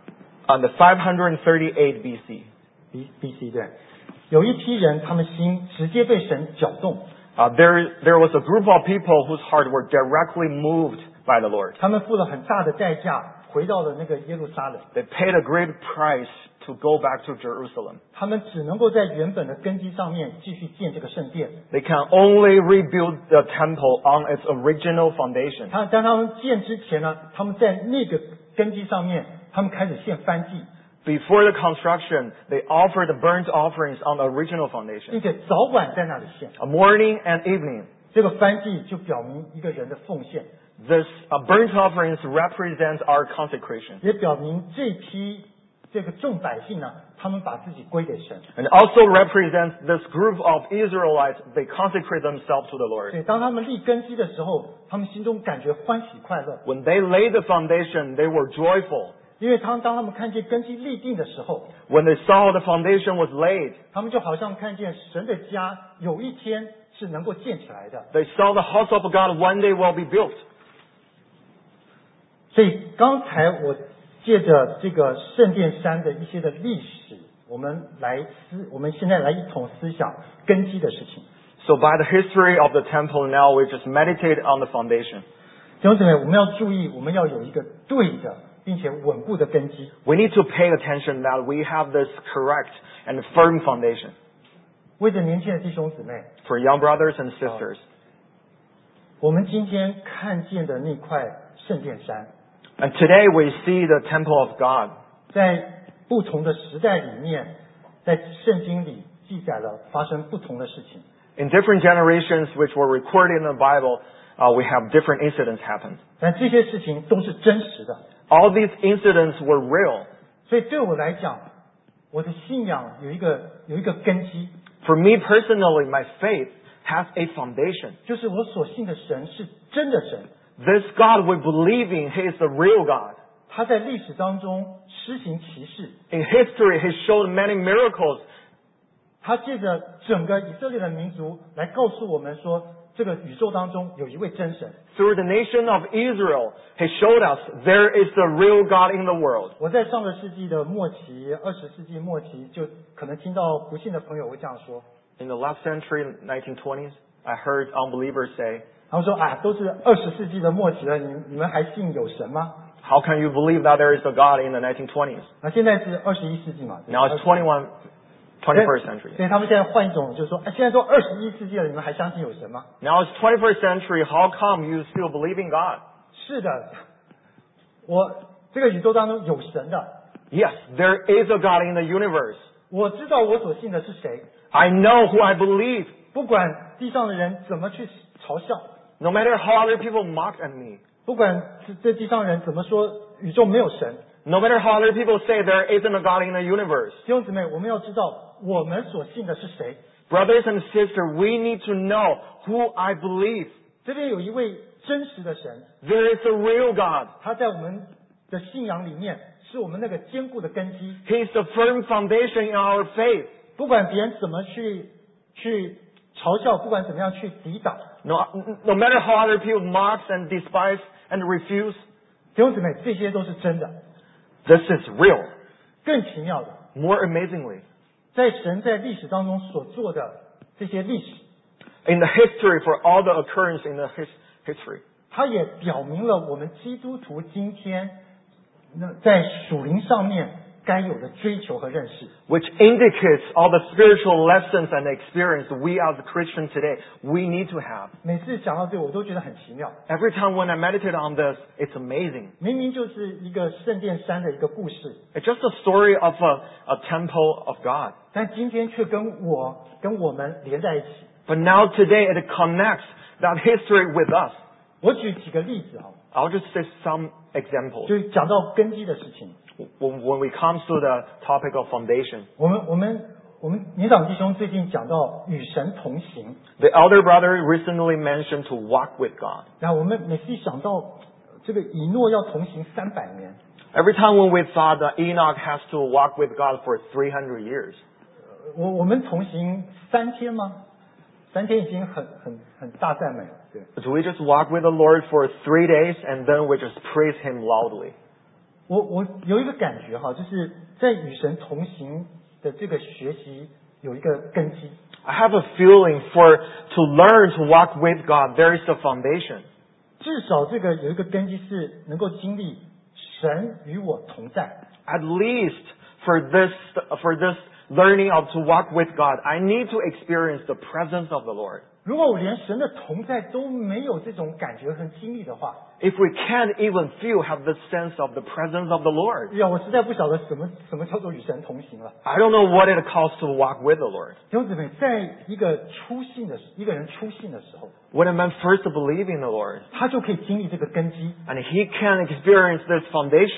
On the five thirty-eight B C, B B C 对，有一批人，他们心直接被神搅动， uh, there, there was a group of people whose heart were directly moved by the Lord. 他们付了很大的代价，回到了那个耶路撒冷， They paid a great price to go back to Jerusalem. 他们只能够在原本的根基上面继续建这个圣殿。 They can only rebuild the temple on its original foundation. 他当他们建之前呢，他们在那个根基上面，他们开始献燔祭， Before the construction, they offered the burnt offerings on the original 并 foundation, 且早晚在那里献。 a morning and evening. 这个燔祭就表明一个人的奉献， This uh, burnt offerings represent our consecration. 也表明这批这个众百姓呢，他们把自己归给神。 And also represents this group of Israelites, they consecrate themselves to the Lord. 所以当他们立根基的时候，他们心中感觉欢喜快乐， When they laid the foundation, they were joyful. 因为当当他们看见根基立定的时候， When they saw the foundation was laid, 他们就好像看见神的家有一天是能够建起来的。 they saw the house of God one day will be built. 所以刚才我借着这个圣殿山的一些的历史，我们来思，我们现在来一同思想根基的事情。 So by the history of the temple, now we just meditate on the foundation. 弟兄姊妹，我们要注意，我们要有一个对的并且稳固的根基。 We need to pay attention that we have this correct and firm foundation. 为着年轻的弟兄姊妹， For young brothers and sisters, 我们今天看见的那块圣殿山， and today we see the temple of God. 在不同的时代里面，在圣经里记载了发生不同的事情。 In different generations which were recorded in the Bible, uh, we have different incidents happen. 但这些事情都是真实的， All these incidents were real. 所以对我来讲，我的信仰有一个有一个根基， For me personally, my faith has a foundation. 就是我所信的神是真的神， This God we believe in, He is the real God. 他在历史当中施行奇事， In history, He showed many miracles. 他借着整个以色列的民族来告诉我们说，这个宇宙当中有一位真神。 Through the nation of Israel, He showed us there is the real God in the world. 我在上个世纪的末期，二十世纪末期，就可能听到不信的朋友会这样说， In the last century, nineteen twenties, I heard unbelievers say, 他们说啊，都是二十世纪的末期了，你你们还信有神吗？ how can you believe that there is a God in the nineteen twenties? 那现在是二十一世纪嘛， Now it's twenty-one, twenty-first century. 所以他们现在换一种，就是说，哎，现在都二十一世纪了，你们还相信有神吗？ Now it's twenty-first century. How come you still believe in God? 是的，我这个宇宙当中有神的， Yes, there is a God in the universe. 我知道我所信的是谁， I know who I believe. 不管地上的人怎么去嘲笑， No matter how other people mock at me. 不管这这地上人怎么说宇宙没有神， No matter how other people say there isn't a God in the universe. 弟兄姊妹，我们要知道我们所信的是谁。 Brothers and sisters, we need to know who I believe. 这边有一位真实的神， There is a real God. 他在我们的信仰里面是我们那个坚固的根基。 He is the firm foundation in our faith. 不管别人怎么去去嘲笑，不管怎么样去抵挡， No, no matter how other people mock and despise and refuse, 弟兄姊妹，这些都是真的。 this is real. 更奇妙的， More amazingly, 在神在历史当中所做的这些历史， in the history for all the occurrence in the his, history, 它也表明了我们基督徒今天那在属灵上面该有的追求和认识。 which indicates all the spiritual lessons and experience we as Christians today, we need to have. 每次讲到这个，我都觉得很奇妙。 Every time when I meditate on this, it's amazing. 明明就是一个圣殿山的一个故事， It's just a story of a, a temple of God. 但今天却跟我跟我们连在一起。 But now today it connects that history with us. 我举几个例子啊， I'll just say some examples. 就是讲到根基的事情。 When, when we come to the topic of foundation, 我们我们我们年长弟兄最近讲到与神同行， the elder brother recently mentioned to walk with God. 然后我们每次一想到这个以诺要同行三百年， Every time when we thought that Enoch has to walk with God for three hundred years, 我我们同行三天吗？三天已经很很很大赞美了，对。 do we just walk with the Lord for three days and then we just praise Him loudly? 我我有一个感觉哈，就是在与神同行的这个学习有一个根基。 I have a feeling for to learn to walk with God, there is a foundation. 至少这个有一个根基是能够经历神与我同在。 At least for this, for this learning of to walk with God, I need to experience the presence of the Lord. 如果我连神的同在都没有这种感觉和经历的话， If we can't even feel, have the sense of the presence of the Lord, 呀，我实在不晓得什么什么叫做与神同行了。 I don't know what it costs to walk with the Lord. 弟兄姊妹，在一个初信的一个人初信的时候， When a man first believes in the Lord, 他就可以经历这个根基。 and he can experience this foundation,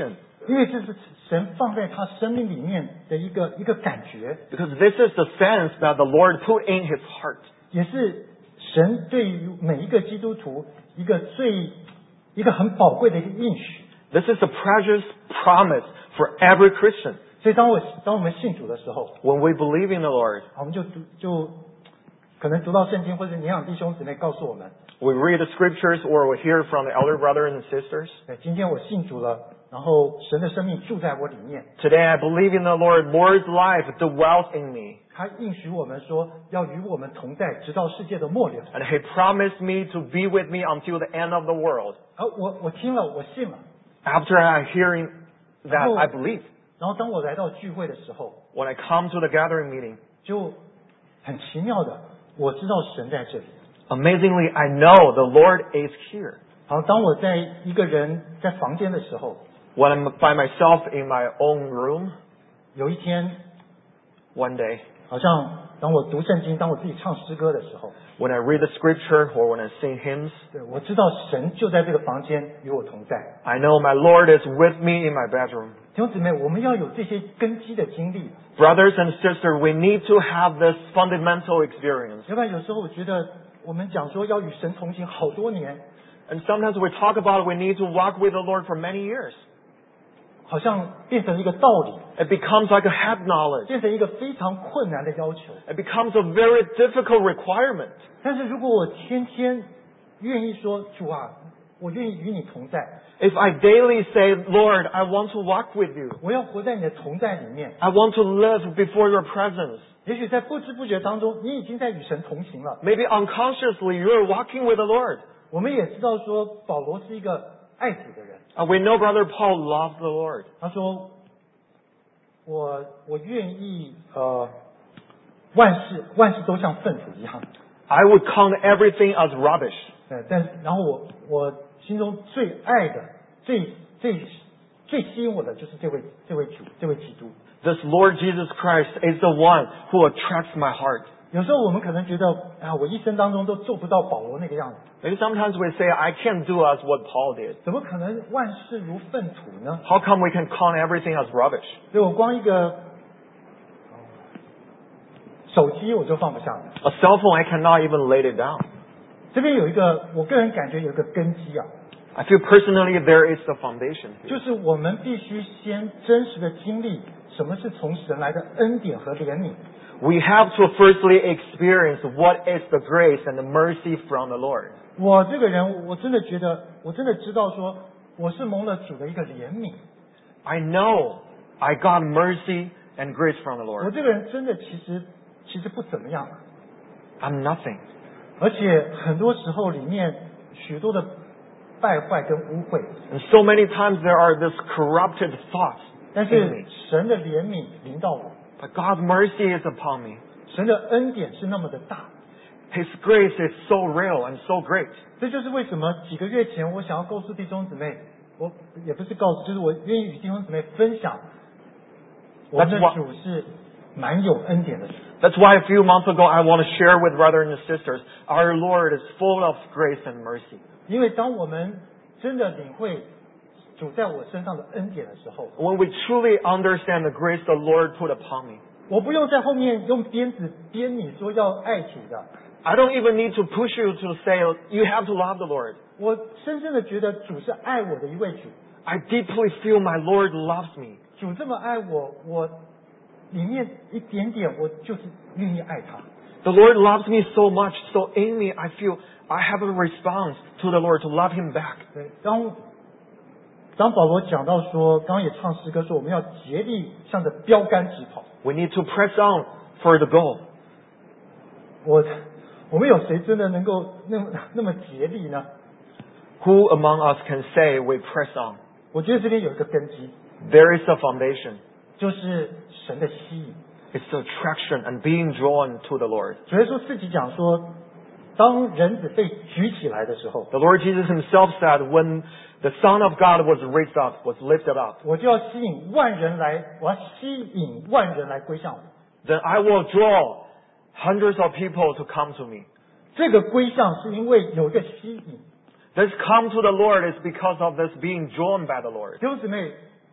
因为这是神放在他生命里面的一个一个感觉， Because this is the sense that the Lord put in his heart. 也是神对于每一个基督徒一个最一个很宝贵的一个应许。 This is a precious promise for every Christian. 所以当我当我们信主的时候， When we believe in the Lord, 我们就读就可能读到圣经，或者领养弟兄姊妹告诉我们， we read the scriptures or we hear from the elder brothers and sisters. 对，今天我信主了，然后神的生命住在我里面， Today I believe in the Lord. Lord's life dwells in me. 他应许我们说要与我们同在，直到世界的末了。 And he promised me to be with me until the end of the world. 而我我听了，我信了。 After I hearing that, Oh. I believe. 然后当我来到聚会的时候， When I come to the gathering meeting, 就很奇妙的，我知道神在这里。 amazingly, I know the Lord is here. 好，当我在一个人在房间的时候， When I'm by myself in my own room, 有一天， one day, 好像当我读圣经，当我自己唱诗歌的时候， when I read the scripture or when I sing hymns, 对，我知道神就在这个房间与我同在。 I know my Lord is with me in my bedroom. 弟兄姊妹，我们要有这些根基的经历， Brothers and sisters, we need to have this fundamental experience. 要不然有时候我觉得我们讲说要与神同行好多年， And sometimes we talk about we need to walk with the Lord for many years. 好像变成一个道理， It becomes like a head knowledge. 变成一个非常困难的要求。 It becomes a very difficult requirement. 但是如果我天天愿意说主啊，我愿意与你同在， If I daily say, Lord, I want to walk with you. 我要活在你的同在里面， I want to live before your presence. 也许在不知不觉当中，你已经在与神同行了。 Maybe unconsciously you're walking with the Lord. 我们也知道说，保罗是一个爱主的人。 And we know Brother Paul loved the Lord. 他说：“我我愿意呃，万事万事都像粪土一样。 I would count everything as rubbish. 呃，但是然后我我心中最爱的、最最最吸引我的就是这位这位主，这位基督。 This Lord Jesus Christ is the one who attracts my heart. 有时候我们可能觉得啊，我一生当中都做不到保罗那个样子， Maybe sometimes we say, I can't do as what Paul did. 怎么可能万事如粪土呢？ How come we can count everything as rubbish? 所以我光一个手机我就放不下了。 A cell phone, I cannot even lay it down. 这边有一个，我个人感觉有一个根基啊， I feel personally there is the foundation. 就是我们必须先真实的经历什么是从神来的恩典和怜悯。 We have to firstly experience what is the grace and the mercy from the Lord. 我这个人，我真的觉得，我真的知道说，我是蒙了主的一个怜悯。 I know I got mercy and grace from the 我 Lord. 这个人真的其实其实不怎么样， I'm nothing. 而且很多时候里面许多的败坏跟污秽， And so many times there are these corrupted thoughts 但 in 是 me. 神的怜悯临到我， But God's mercy is upon me. 神的恩典是那么的大。 His grace is so real and so great. 这就是为什么几个月前我想要告诉弟兄姊妹，我也不是告诉，就是我愿意与弟兄姊妹分享，我们的 That's what- 主是蛮有恩典的主。 That's why a few months ago I want to share with brothers and sisters, our Lord is full of grace and mercy. 因为当我们真的领会主在我身上的恩典的时候， When we truly understand the grace the Lord put upon me, 我不用在后面用鞭子鞭你说要爱主的， I don't even need to push you to say you have to love the Lord. 我深深的觉得主是爱我的一位主， I deeply feel my Lord loves me. 主这么爱我，我里面一点点我就是愿意爱他。 The Lord loves me so much, so in me I feel I have a response to the Lord to love Him back. 对，当当保罗讲到说，刚刚也唱诗歌说，我们要竭力向着标杆直跑。 We need to press on for the goal. 我我们有谁真的能够那么那么竭力呢？ Who among us can say we press on? 我觉得这边有一个根基， There is a foundation. 就是神的吸引。 It's the attraction and being drawn to the Lord. 主耶稣自己讲说，当人子被举起来的时候， The Lord Jesus Himself said, when the Son of God was raised up, was lifted up, 我就要吸引万人来，我要吸引万人来归向我。 then I will draw hundreds of people to come to me. 这个归向是因为有一个吸引。 This come to the Lord is because of this being drawn by the Lord. 弟兄姊妹，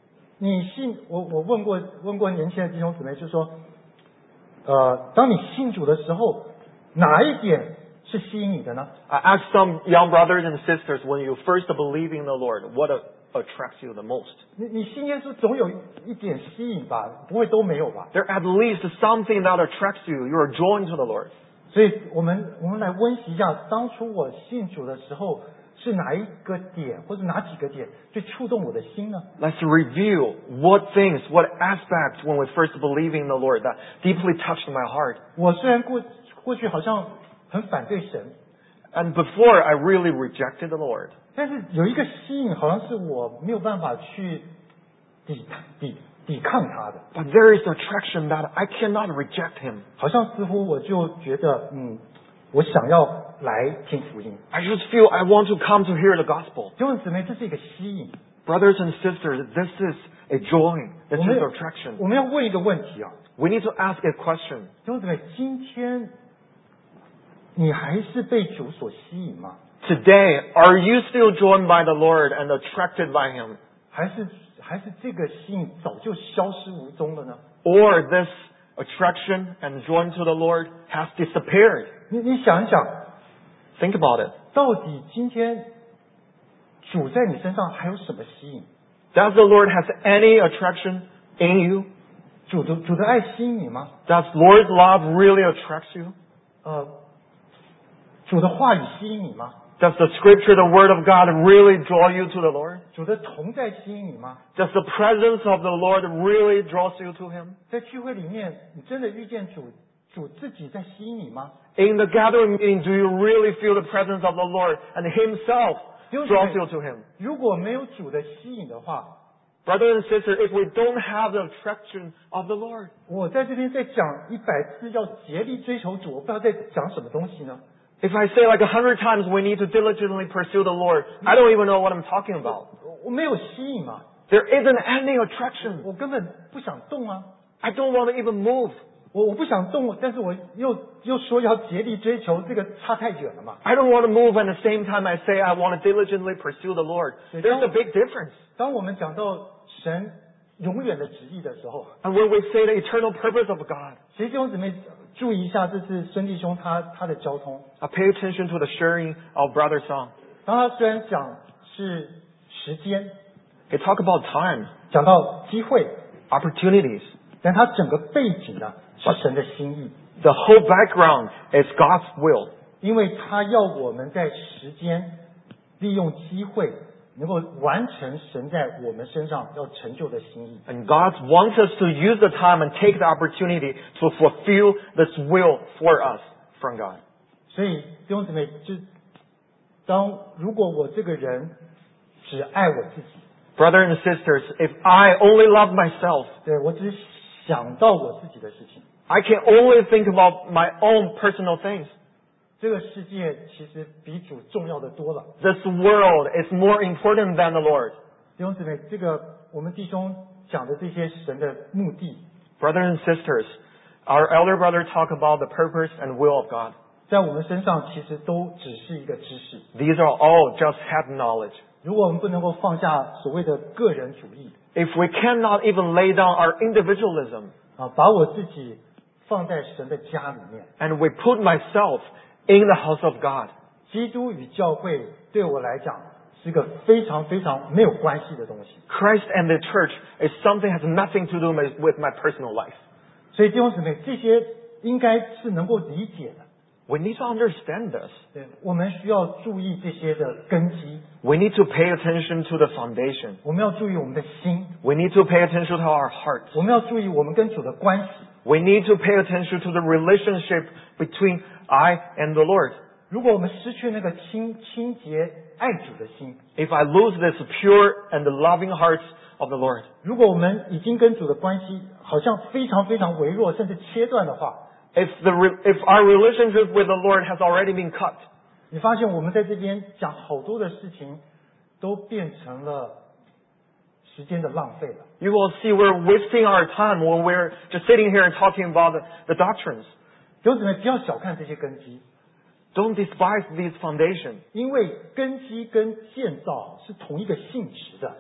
你信我我问过问过年轻的弟兄姊妹，就说，呃，当你信主的时候，哪一点是吸引你的呢？ I asked some young brothers and sisters, when you first believe in the Lord, what attracts you the most? 你你信耶稣总有一点吸引吧，不会都没有吧？ There at least something that attracts you. You are drawn to the Lord. 所以我们我们来温习一下，当初我信主的时候是哪一个点或者哪几个点最触动我的心呢？ Let's review what things, what aspects when we first believe in the Lord that deeply touched my heart. 我虽然过过去好像很反对神， And before I really rejected the Lord. 但是有一个吸引，好像是我没有办法去抵抵抵抗他的， But there is attraction that I cannot reject Him. 好像似乎我就觉得，嗯，我想要来听福音。 I just feel I want to come to hear the gospel. 弟兄姊妹，这是一个吸引。 Brothers and sisters, this is a joy. This 我 is 们 attraction. 我们要问一个问题啊， We need to ask a question. 弟兄姊妹，今天你还是被主所吸引吗？ Today, are you still joined by the Lord and attracted by Him? 还是还是这个吸引早就消失无踪了呢？ Or this attraction and joined to the Lord has disappeared? 你你想一想， Think about it. 到底今天主在你身上还有什么吸引？ Does the Lord have any attraction in you? 主的主的爱吸引你吗？ Does Lord's love really attract you? 呃，主的话语吸引你吗？ Does the scripture, the word of God, really draw you to the Lord? 主的同在吸引你吗？ Does the presence of the Lord really draws you to Him? 在聚会里面，你真的遇见主，主自己在吸引你吗？ In the gathering meeting, do you really feel the presence of the Lord and Himself draws you to Him? 如果没有主的吸引的话， Brothers and sisters, if we don't have the attraction of the Lord, 我在这边再讲一百次要竭力追求主，我不知道在讲什么东西呢？ if I say like a hundred times we need to diligently pursue the Lord, I don't even know what I'm talking about. 我没有吸引嘛， There isn't any attraction. 我根本不想动啊， I don't want to even move. 我我不想动，但是我又又说要竭力追求，这个差太远了嘛。 I don't want to move, and at the same time I say I want to diligently pursue the Lord. There's a big difference. 当我们讲到神永远的旨意的时候， And when we say the eternal purpose of God, 其实弟兄姊妹注意一下，这是孙弟兄他他的交通。 I pay attention to the sharing of Brother Song. 当他虽然讲是时间， He talk about time, 讲到机会， opportunities. 但他整个背景呢是神的心意， The whole background is God's will. 因为他要我们在时间利用机会，能够完成神在我们身上要成就的心意。 And God wants us to use the time and take the opportunity to fulfill this will for us from God. 所以弟兄姊妹，就当如果我这个人只爱我自己， Brothers and sisters, if I only love myself, 对我只想到我自己的事情， I can only think about my own personal things. 这个世界其实比主重要的多了。 This world is more important than the Lord. 弟兄姊妹，这个我们弟兄讲的这些神的目的， Brothers and sisters, our elder brother talk about the purpose and will of God. 在我们身上其实都只是一个知识。 These are all just head knowledge. 如果我们不能够放下所谓的个人主义 If we cannot even lay down our individualism 啊，把我自己放在神的家里面， and we put myself in the house of God, 基督与教会对我来讲是一个非常非常没有关系的东西。 Christ and the church is something that has nothing to do with my personal life. 所以弟兄姊妹，这些应该是能够理解的。 We need to understand this. 对，我们需要注意这些的根基， We need to pay attention to the foundation. 我们要注意我们的心， We need to pay attention to our hearts. 我们要注意我们跟主的关系。 We need to pay attention to the relationship between I and the Lord. 如果我们失去那个清清洁爱主的心， If I lose this pure and loving hearts of the Lord, 如果我们已经跟主的关系好像非常非常微弱，甚至切断的话， if the re- if our relationship with the Lord has already been cut, 你发现我们在这边讲好多的事情，都变成了时间的浪费了。 you will see we're wasting our time when we're just sitting here and talking about the, the doctrines. 弟兄姊妹，不要小看这些根基， Don't despise these foundations. 因为根基跟建造是同一个性质的。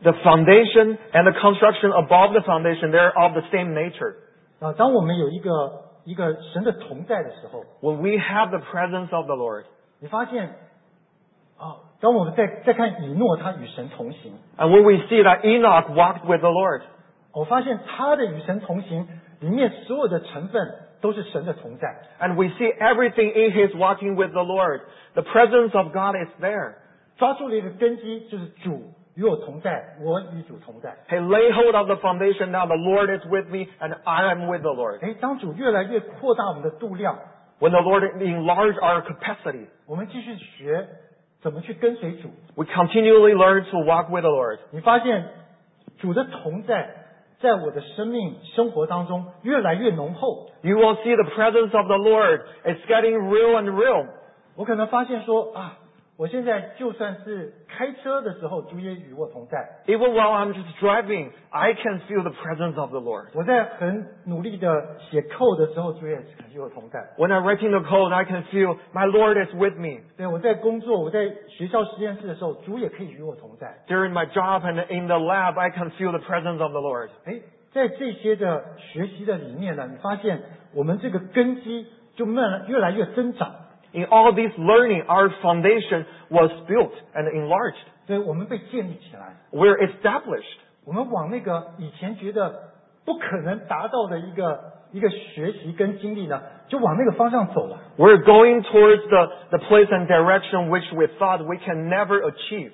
The foundation and the construction above the foundation, they're of the same nature. 啊，当我们有一个一个神的同在的时候， When we have the presence of the Lord, 你发现啊，当我们在在看以诺他与神同行， and when we see that Enoch walked with the Lord, 我发现他的与神同行里面所有的成分都是神的同在。 and we see everything in his walking with the Lord, the presence of God is there. 抓住了一个根基，就是主与我同在，我与主同在。 He lay hold of the foundation, now the Lord is with me and I am with the Lord. 哎，当主越来越扩大我们的度量， When the Lord enlarged our capacity, 我们继续学怎么去跟随主。 we continually learn to walk with the Lord. 你发现主的同在在我的生命生活当中越来越浓厚。 You will see the presence of the Lord is getting real and real. 我可能发现说啊，我现在就算是开车的时候，主也与我同在。 Even while I'm just driving, I can feel the presence of the Lord. 我在很努力的写 code 的时候，主也与我同在。 When I'm writing the code, I can feel my Lord is with me. 对，我在工作，我在学校实验室的时候，主也可以与我同在。 During my job and in the lab, I can feel the presence of the Lord. 哎，在这些的学习的里面呢，你发现我们这个根基就慢慢越来越增长。 In all this learning, our foundation was built and enlarged. 所以我们被建立起来， We're established. 我们往那个以前觉得不可能达到的一个一个学习跟经历呢，就往那个方向走了。 We're going towards the, the place and direction which we thought we can never achieve.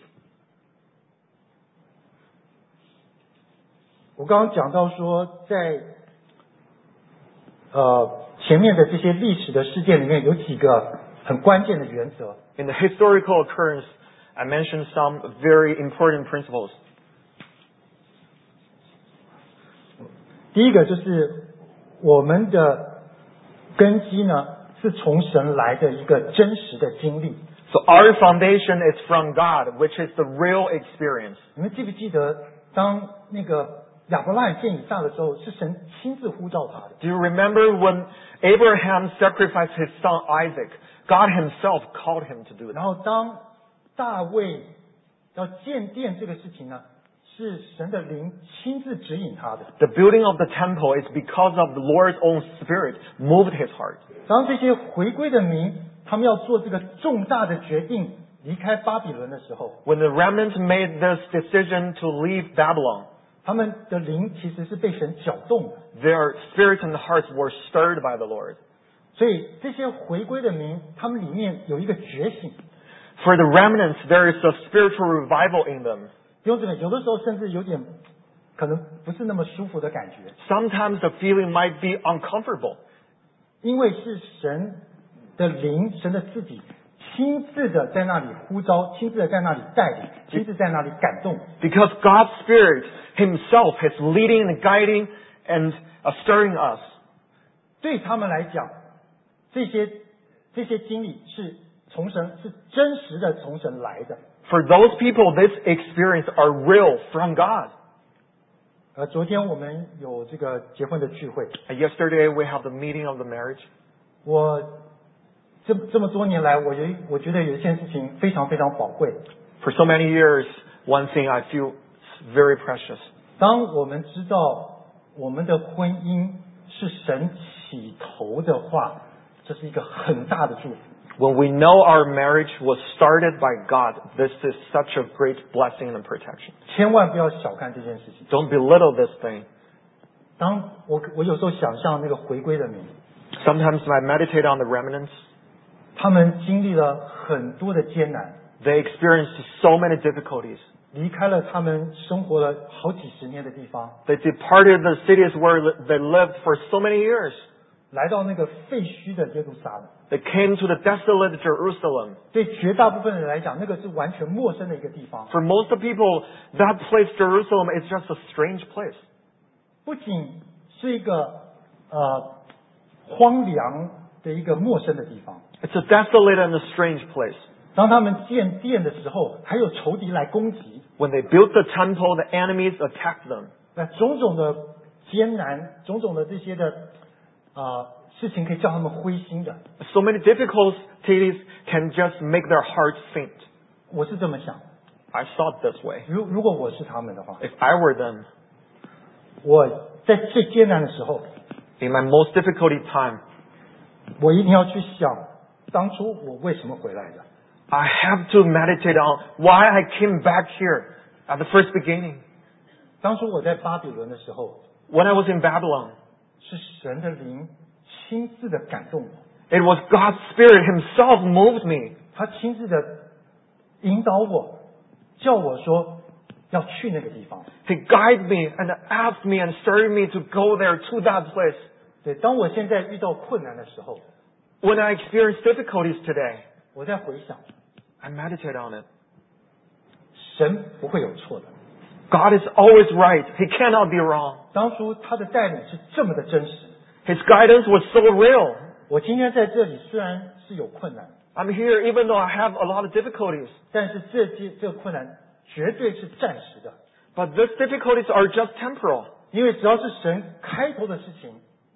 我刚刚讲到说，在呃前面的这些历史的事件里面，有几个很关键的原则。 In the historical occurrence, I mentioned some very important principles. 第一个就是我们的根基呢，是从神来的一个真实的经历。 So our foundation is from God, which is the real experience. 你们记不记得，当那个亚伯拉罕见以撒的时候，是神亲自呼召他的。 Do you remember when Abraham sacrificed his son Isaac? God himself called him to do 然 that. 后当大卫要建殿这个事情呢，是神的灵亲自指引他的。 The building of the temple is because of the Lord's own spirit moved his heart. 当这些回归的民，他们要做这个重大的决定，离开巴比伦的时候， When the remnant made this decision to leave Babylon, 他们的灵其实是被神搅动的。 their spirits and hearts were stirred by the Lord. 所以这些回归的民，他们里面有一个觉醒。 For the remnants, there is a spiritual revival in them. 弟兄姊妹，有的时候甚至有点可能不是那么舒服的感觉， Sometimes the feeling might be uncomfortable 因为是神的灵，神的自己亲自的在那里呼召，亲自的在那里带领，亲自在那里感动。 because God's Spirit Himself is leading and guiding and uh, stirring us. 对他们来讲，这些这些经历是从神，是真实的从神来的。 For those people, this experience are real from God. 呃，昨天我们有这个结婚的聚会， And yesterday we have the meeting of the marriage. 我这这么多年来，我有一我觉得有一件事情非常非常宝贵。 For so many years, one thing I feel very precious. 当我们知道我们的婚姻是神起头的话，这是一个很大的祝福。 When we know our marriage was started by God, this is such a great blessing and protection. 千万不要小看这件事情。 Don't belittle this thing. 当我我有时候想象那个回归的民， Sometimes I meditate on the remnants. 他们经历了很多的艰难， They experienced so many difficulties. 离开了他们生活了好几十年的地方， They departed the cities where they lived for so many years. 来到那个废墟的耶路撒冷。 They came to the desolate Jerusalem. 对绝大部分人来讲，那个是完全陌生的一个地方。 For most of people, that place, Jerusalem, is just a strange place. 不仅是一个呃荒凉的一个陌生的地方， It's a desolate and a strange place. 当他们建殿的时候，还有仇敌来攻击， When they built the temple, the enemies attacked them. 那种种的艰难，种种的这些的啊、呃、事情，可以叫他们灰心的。 So many difficulties can just make their hearts faint. 我是这么想， I thought this way. 如如果我是他们的话， If I were them, 我在最艰难的时候， in my most difficult time, 我一定要去想，当初我为什么回来的。 I have to meditate on why I came back here at the first beginning. 当初我在巴比伦的时候， When I was in Babylon, 是神的灵亲自的感动我， it was God's Spirit Himself moved me. 他亲自的引导我，叫我说要去那个地方。 He guided me and asked me and stirred me to go there to that place. 对，当我现在遇到困难的时候， When I experience difficulties today, 我在回想， I meditate on it. 神不会有错的。 God is always right. He cannot be wrong. 当初他的带领是这么的真实。 His guidance was so real. 我今天在这里虽然是有困难， I'm here even though I have a lot of difficulties. 但是这些这个困难绝对是暂时的， But these difficulties are just temporal. 因为只要是神开头的事情，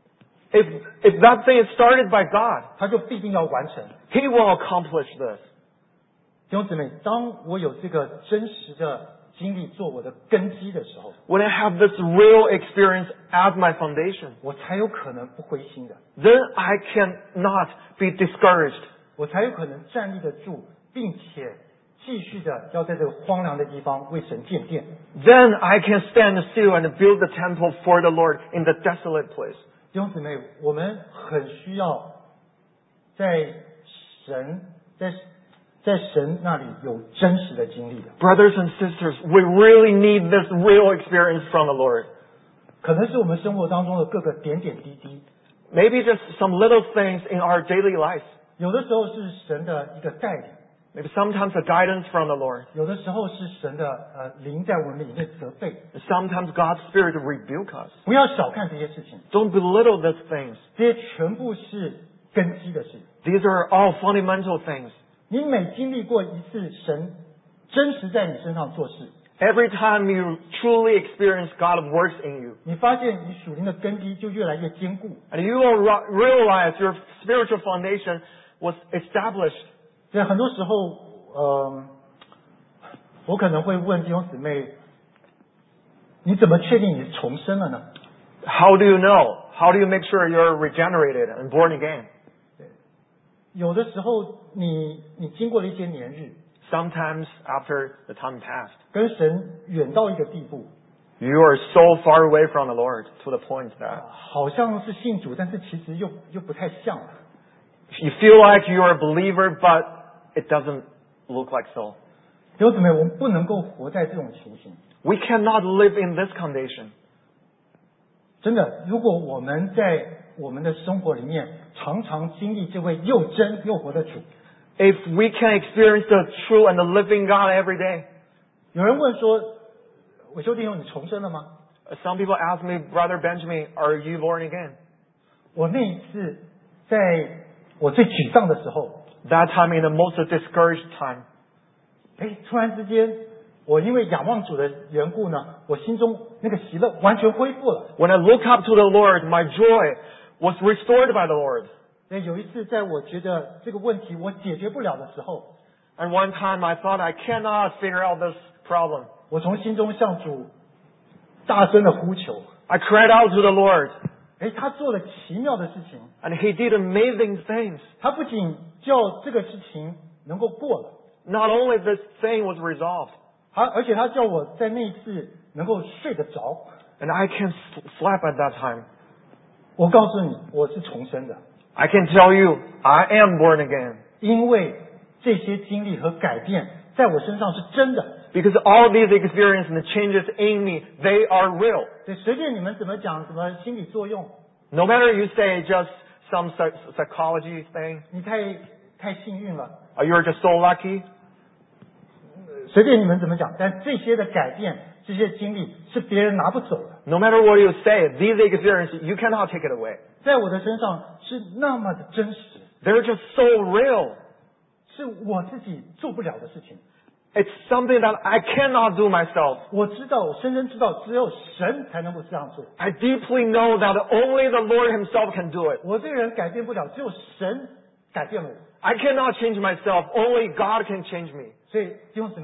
If, if that thing is started by God, 他就必定要完成。 He will accomplish this. 弟兄姊妹，当我有这个真实的经历做我的根基的时候， When I have this real experience as my foundation, 我才有可能不灰心的， then I cannot be discouraged. 我才有可能站立得住，并且继续的要在这个荒凉的地方为神建殿。 Then I can stand still and build the temple for the Lord in the desolate place. 弟兄姊妹，我们很需要在神在在神那里有真实的经历的。 Brothers and sisters, we really need this real experience from the Lord. 可能是我们生活当中的各个点点滴滴， Maybe just some little things in our daily life. 有的时候是神的一个带领， Maybe sometimes a guidance from the Lord. 有的时候是神的呃灵在我们里面责备。 And sometimes God's Spirit will rebuke us. 不要小看这些事情， Don't belittle these things. 这些全部是根基的事。 These are all fundamental things. 你每经历过一次神真实在你身上做事， Every time you truly experience God works in you, 你发现你属灵的根基就越来越坚固。 and you will ro- realize your spiritual foundation was established. 所以很多时候，呃，我可能会问弟兄姊妹，你怎么确定你重生了呢？ How do you know? How do you make sure you're regenerated and born again? 有的时候你你经过了一些年日， Sometimes after the time passed, 跟神远到一个地步， you are so far away from the Lord to the point that 好像是信主，但是其实又又不太像了。 you feel like you're a believer, but it doesn't look like so. 弟兄姊妹，我们不能够活在这种情形。 We cannot live in this condition. 真的，如果我们在我们的生活里面常常经历这位又真又活的主， If we can experience the true and the living God every day. 有人问说：“伟修弟兄，你重生了吗 Some people ask me, Brother Benjamin, are you born again?？” 我那一次在我最沮丧的时候， That time in the most discouraged time, 哎，突然之间，我因为仰望主的缘故呢，我心中那个喜乐完全恢复了。 when I look up to the Lord, my joy was restored by the Lord. 那有一次，在我觉得这个问题我解决不了的时候， And one time I thought I cannot figure out this problem. 我从心中向主大声的呼求。 I cried out to the Lord, 哎，他做了奇妙的事情， and He did amazing things. 他不仅叫这个事情能够过了， Not only this thing was resolved, 他而且他叫我在那一次能够睡得着。 and I can s- sleep at that time. 我告诉你，我是重生的， I can tell you, I am born again. 因为这些经历和改变在我身上是真的。 Because all these experiences and the changes in me, they are real. 对，随便你们怎么讲，什么心理作用， No matter you say just some psych- psychology thing, 你太太幸运了， or you're just so lucky, 随便你们怎么讲，但这些的改变，这些经历是别人拿不走的， no matter what you say, these experiences, you cannot take it away. 在我的身上是那么的真实， They're just so real. 是我自己做不了的事情。 It's something that I cannot do myself. 我知道，我深深知道，只有神才能够这样做。 I deeply know that only the Lord Himself can do it. 我这个人改变不了，只有神改变了我。 I cannot change myself. Only God can change me. 所以弟兄姊妹，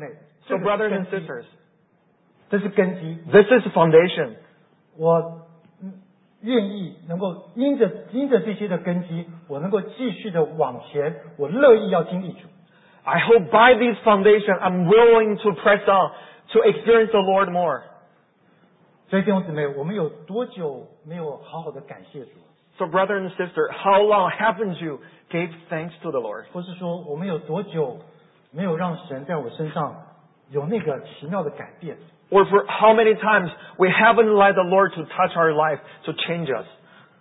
So brothers and sisters, 这是根基。 this is the foundation. 我嗯愿意能够因着因着这些的根基，我能够继续的往前，我乐意要经历主。 I hope by this foundation, I'm willing to press on to experience the Lord more. 所以弟兄姊妹，我们有多久没有好好的感谢主？ So brother and sister, how long haven't you gave thanks to the Lord? 或是说，我们有多久没有让神在我身上有那个奇妙的改变？ Or for how many times we haven't let the Lord to touch our life, to change us?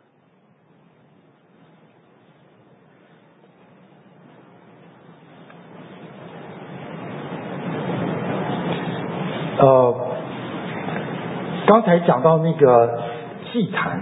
呃，刚才讲到那个祭坛，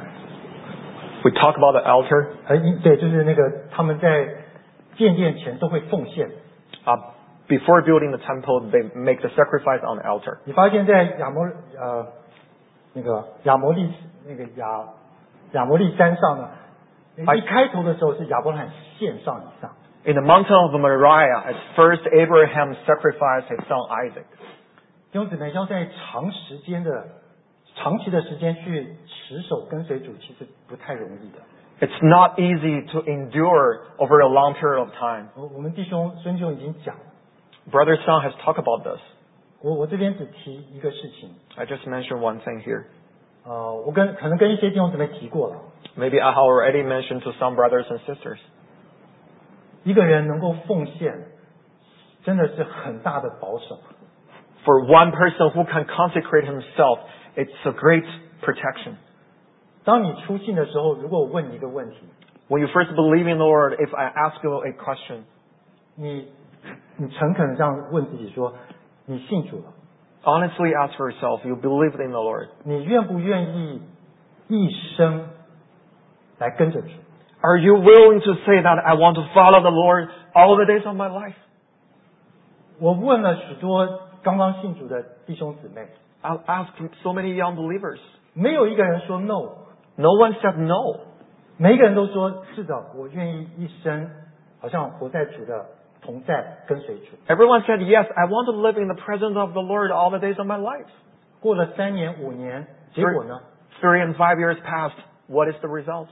We talk about the altar. 呃，因对，就是那个他们在建殿前都会奉献。 Uh, before building the temple, they make the sacrifice on the altar. 你发现在亚摩呃那个亚摩利那个亚亚摩利山上呢，一开头的时候是亚伯拉罕献上以上， In the mountain of Moriah, at first Abraham sacrificed his son Isaac. 弟兄姊妹要在长时间的长期的时间去持守跟随主，其实不太容易的。 It's not easy to endure over a long period of time. 我我们弟兄孙弟兄已经讲， Brother Son has talked about this. 我我这边只提一个事情， I just mentioned one thing here. 呃，我跟可能跟一些弟兄姊妹提过了， Maybe I have already mentioned to some brothers and sisters. 一个人能够奉献，真的是很大的保守。 For one person who can consecrate himself, it's a great protection. 当你出信的时候，如果我问你一个问题， When you first believe in the Lord, if I ask you a question, 你你诚恳的这样问自己说，你信主了， honestly ask for yourself, you believe in the Lord. 你愿不愿意一生来跟着主？ Are you willing to say that I want to follow the Lord all the days of my life? 我问了许多刚刚信主的弟兄姊妹， I've asked so many young believers. 没有一个人说 no， No one said no. 每一个人都说是的，我愿意一生好像活在主的同在跟随主。 Everyone said, yes, I want to live in the presence of the Lord all the days of my life. 过了三年五年，结果呢？ Three and five years passed. What is the result?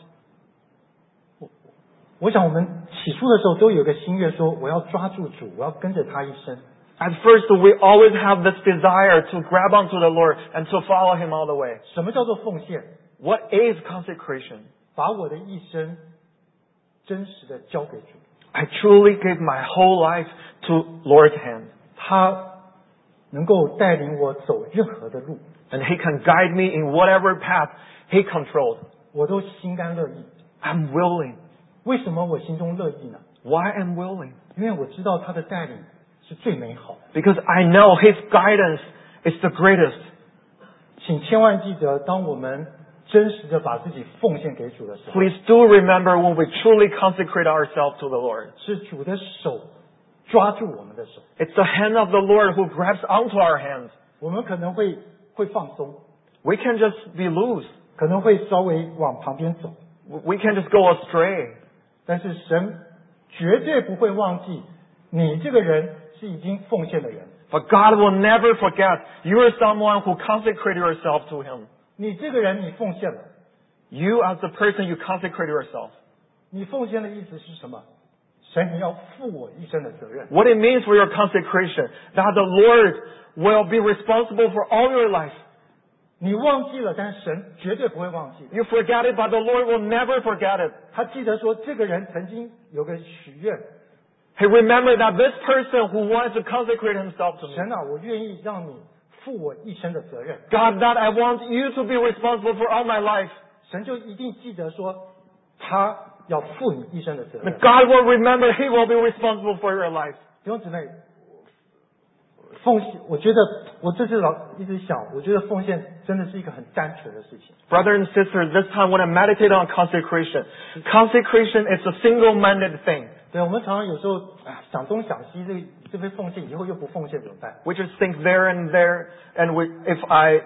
我想我们起初的时候都有个心愿，说我要抓住主，我要跟着他一生。 At first, we always have this desire to grab onto the Lord and to follow Him all the way. 什么叫做奉献？ What is consecration? 把我的一生真实的交给主， I truly give my whole life to Lord's hand. 他能够带领我走任何的路， And He can guide me in whatever path He controls. 我都心甘乐意。 I'm willing. 为什么我心中乐意呢？ Why am willing? 因为我知道他的带领是最美好的。 Because I know His guidance is the greatest. 请千万记得，当我们真实的把自己奉献给主的时候， Please do remember when we truly consecrate ourselves to the Lord. 是主的手抓住我们的手， It's the hand of the Lord who grabs onto our hands. 我们可能会会放松， We can just be loose. 可能会稍微往旁边走， We can just go astray. 但是神绝对不会忘记你这个人是已经奉献的人， But God will never forget you are someone who consecrated yourself to Him. 你这个人你奉献了， You as the person, you consecrate yourself. 你奉献的意思是什么？神你要负我一生的责任。 What it means for your consecration, that the Lord will be responsible for all your life. 你忘记了，但是神绝对不会忘记的。 You forget it, but the Lord will never forget it. 他记得说，这个人曾经有个许愿， He remembered that this person who wants to consecrate himself to me. 神啊，我愿意让你负我一生的责任。 God, that I want you to be responsible for all my life. 神就一定记得说，他要负你一生的责 And 任。 God will remember He will be responsible for your life. 弟兄姊妹，奉献，我觉得我这次老一直想，我觉得奉献真的是一个很单纯的事情。 Brother and sister, this time when I meditate on consecration, consecration is a single-minded thing. 对，我们常常有时候啊想东想西，这这边奉献以后又不奉献怎么办？ We just think there and there, and we, if I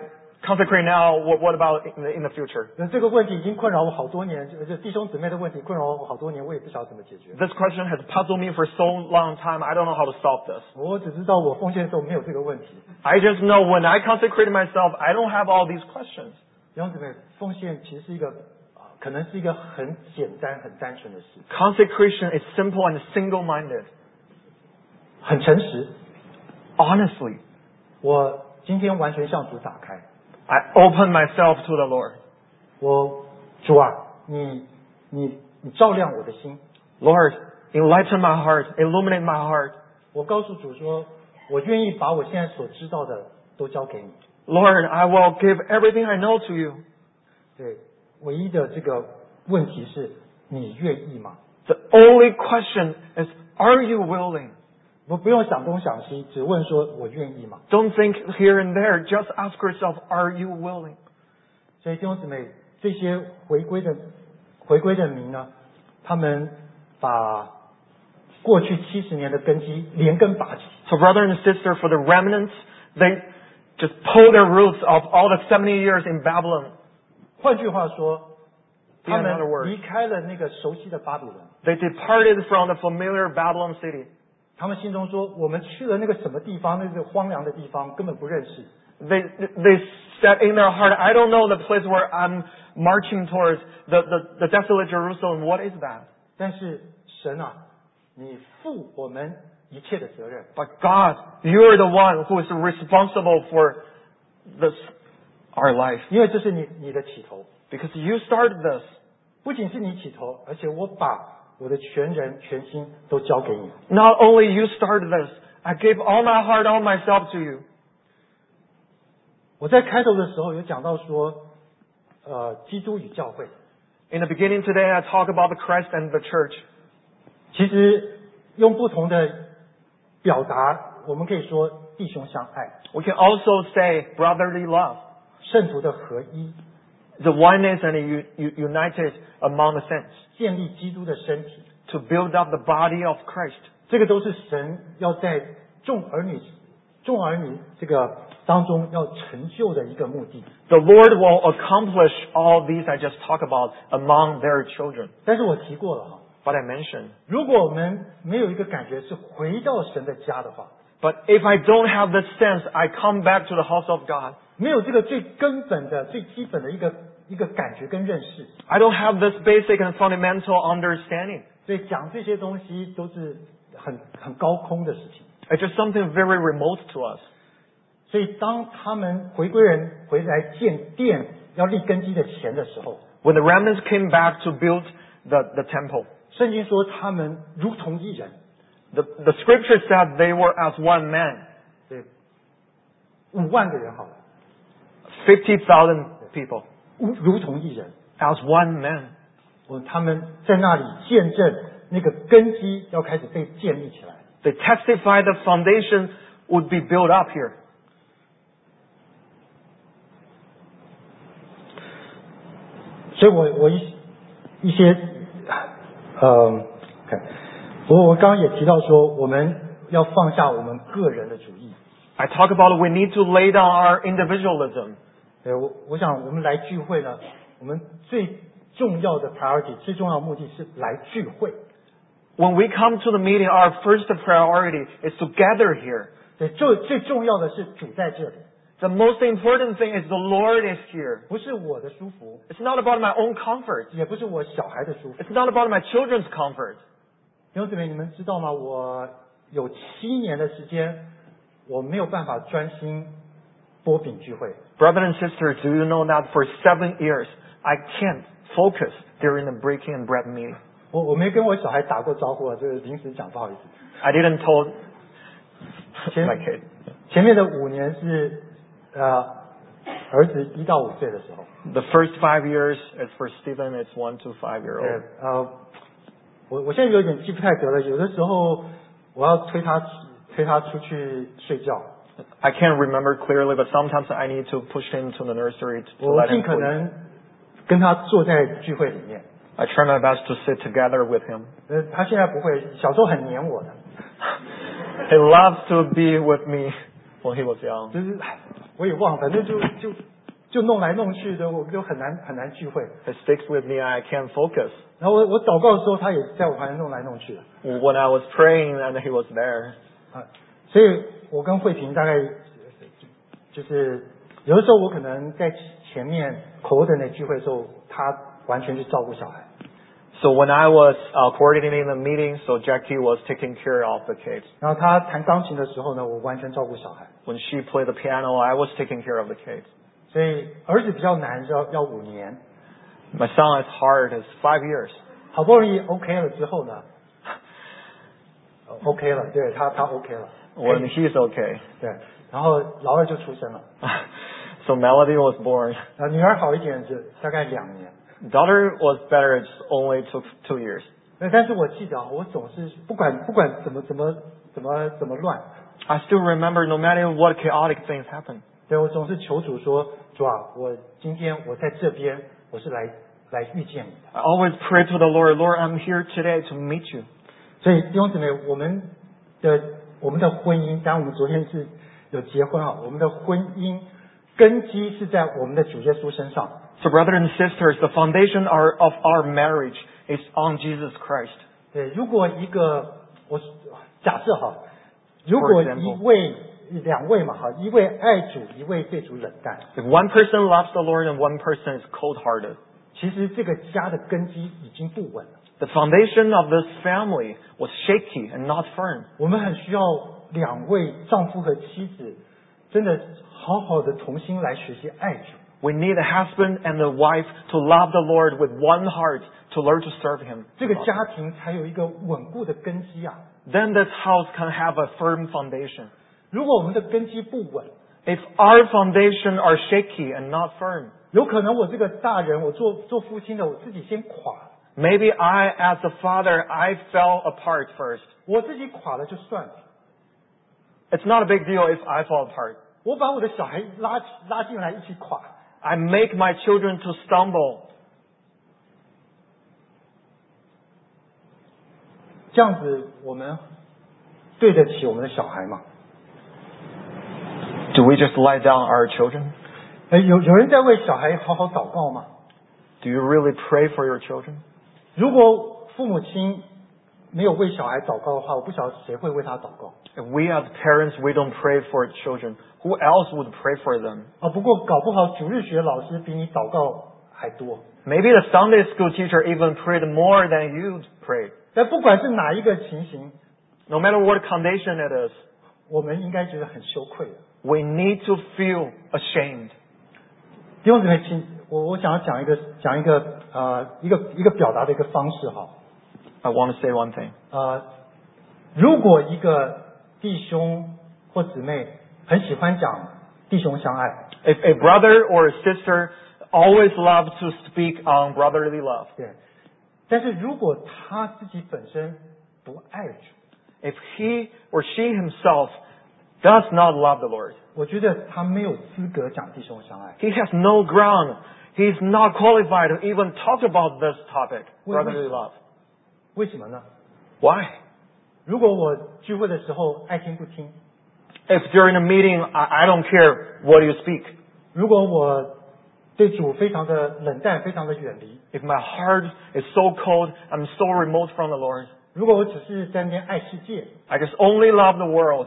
consecrate now, what, what about in the, in the future? 那这个问题已经困扰我好多年，就就弟兄姊妹的问题困扰我好多年，我也不晓得怎么解决。 This question has puzzled me for so long time. I don't know how to solve this. 我只知道我奉献的时候没有这个问题。 I just know when I consecrate myself, I don't have all these questions. 弟兄姊妹，奉献其实是一个啊可能是一个很简单、很单纯的事， Consecration is simple and single-minded. 很诚实。 Honestly, 我今天完全向主打开， I open myself to the Lord. 我主啊，你你你照亮我的心。 Lord, enlighten my heart, illuminate my heart. 我告诉主说，我愿意把我现在所知道的都交给你。 Lord, I will give everything I know to you. 对，唯一的这个问题是你愿意吗？ The only question is, are you willing? 我不用想东想西，只问说我愿意吗？ Don't think here and there. Just ask yourself, are you willing? 所以弟兄姊妹，这些回归的回归的民呢，他们把过去七十年的根基连根拔起。 So brother and sister, for the remnants, they just pull their roots of all the seventy years in Babylon. 换句话说， In 他 other words, 们离开了那个熟悉的巴比伦， they departed from the familiar Babylon city. 他们心中说：“我们去了那个什么地方，那个荒凉的地方，根本不认识。 They, they said in their heart, I don't know the place where I'm marching towards, the, the, the desolate Jerusalem. What is that? ” 但是神啊，你负我们一切的责任， But God, you're the one who is responsible for this, our life. 因为这是你你的起头。 Because you started this. 不仅是你起头，而且我把我的全人全心都交给你。 Not only you started this, I gave all my heart, all myself to you. 我在开头的时候有讲到说，呃，基督与教会， In the beginning today, I talk about the Christ and the church. 其实用不同的表达，我们可以说弟兄相爱， We can also say brotherly love, 圣徒的合一， the oneness and u- u- united among the saints, 建立基督的身体， to build up the body of Christ. 这个都是神要在众儿女、众儿女这个当中要成就的一个目的。 The Lord will accomplish all these I just talked about among their children. 但是我提过了哈， But I mentioned, 如果我们没有一个感觉是回到神的家的话， but if I don't have this sense, I come back to the house of God. 没有这个最根本的、最基本的一个一个感觉跟认识， I don't have this basic and fundamental understanding. 所以讲这些东西都是很很高空的事情。 It's just something very remote to us. 所以当他们回归人回来建殿要立根基的前的时候， When the remnants came back to build the, the temple, 圣经说他们如同一人， the, the scripture said they were as one man. 对，五万个人好了， fifty thousand people, 如如同一人， as one man. 我他们在那里见证那个根基要开始被建立起来。 They testified the foundation would be built up here. 所以我我一一些，呃，看，我我刚刚也提到说，我们要放下我们个人的主义。 I talk about we need to lay down our individualism. 对，我我想我们来聚会呢，我们最重要的 priority 最重要的目的是来聚会。 When we come to the meeting, our first priority is to gather here. 对，最最重要的是主在这里， The most important thing is the Lord is here. 不是我的舒服， It's not about my own comfort. 也不是我小孩的舒服。 It's not about my children's comfort. 弟兄姊妹，你们知道吗？我有七年的时间，我没有办法专心波饼聚会。 Brother and sister, do you know that for seven years, I can't focus during the breaking and bread meeting? 我我没跟我小孩打过招呼啊，就是临时讲，不好意思。 I didn't tell 前 my kid. 前面的五年是呃儿子一到五岁的时候， The first five years is for Stephen, it's one to five year 对 old. 呃，我我现在有点记不太得了，有的时候我要推他推他出去睡觉， I can't remember clearly, but sometimes I need to push him to the nursery to, to 我 let 尽 him 可 sleep. 能跟他坐在聚会里面。 I try my best to sit together with him. 呃，他现在不会，小时候很黏我的， He loves to be with me when he was young. 就是我也忘了，反正就就就弄来弄去的，我就很难很难聚会。 He sticks with me, I can't focus. 然后我我祷告的时候，他也在我旁边弄来弄去的 When I was praying and he was there. 啊。所以我跟慧萍大概就是有的时候我可能在前面 coordinate 聚会的时候，他完全去照顾小孩。 So when I was uh, coordinating the meeting, so Jackie was taking care of the kids. 然后他弹钢琴的时候呢，我完全照顾小孩。 When she played the piano, I was taking care of the kids. 所以儿子比较难，要要五年。 My son is hard, it's five years. 好不容易 OK 了之后呢 ，OK 了，对他他 OK 了。 When he's okay. 对，然后老二就出生了。 So Melody was born. 啊，女儿好一点，就大概两年。 Daughter was better, it only took two years. 呃但是我记得啊，我总是不管不管怎么怎么怎么怎么乱， I still remember no matter what chaotic things happen. 对我总是求主说，主啊，我今天我在这边，我是来来遇见你的。 I always pray to the Lord, Lord, I'm here today to meet you. 所以弟兄姊妹，我们的我们的婚姻，当然我们昨天是有结婚啊，我们的婚姻根基是在我们的主耶稣身上。 So brothers and sisters, the foundation are, of our marriage is on Jesus Christ. 对，如果一个我假设哈，如果一位两位嘛哈，一位爱主，一位对主冷淡， If one person loves the Lord and one person is cold-hearted, 其实这个家的根基已经不稳了。 the foundation of this family was shaky and not firm. 我们很需要两位丈夫和妻子，真的好好的同心来学习爱主。 We need a husband and a wife to love the Lord with one heart to learn to serve Him. 这个家庭才有一个稳固的根基啊！ Then this house can have a firm foundation. 如果我们的根基不稳， If our foundation are shaky and not firm, 有可能我这个大人，我做做父亲的，我自己先垮了， maybe I, as a father, I fell apart first. 我自己垮了就算了， It's not a big deal if I fall apart. 我把我的小孩拉拉进来一起垮， I make my children to stumble. 这样子我们对得起我们的小孩吗？ Do we just let down our children? 哎，有有人在为小孩好好祷告吗？ Do you really pray for your children? 如果父母亲没有为小孩祷告的话，我不晓得谁会为他祷告。 If we as parents, we don't pray for children, who else would pray for them? 啊，不过搞不好主日学老师比你祷告还多。 Maybe the Sunday school teacher even prayed more than you prayed. 但不管是哪一个情形， No matter what condition it is, 我们应该觉得很羞愧的。 we need to feel ashamed. 弟兄姊妹，请我我想要讲一个讲一个呃一个一个表达的一个方式哈。 I want to say one thing. 呃，如果一个弟兄或姊妹很喜欢讲弟兄相爱， If a brother or a sister always love to speak on brotherly love, 对，但是如果他自己本身不爱主， if he or she himself does not love the Lord, 我觉得他没有资格讲弟兄相爱。 he has no ground. He is not qualified to even talk about this topic, Wait, brotherly wait. love. 为什么呢？ Why? 如果我聚会的时候爱听不听， If during a meeting, I, I don't care what you speak. 如果我对主非常的冷淡，非常的远离， If my heart is so cold, I'm so remote from the Lord. 如果我只是在那边爱世界 I just only love the world.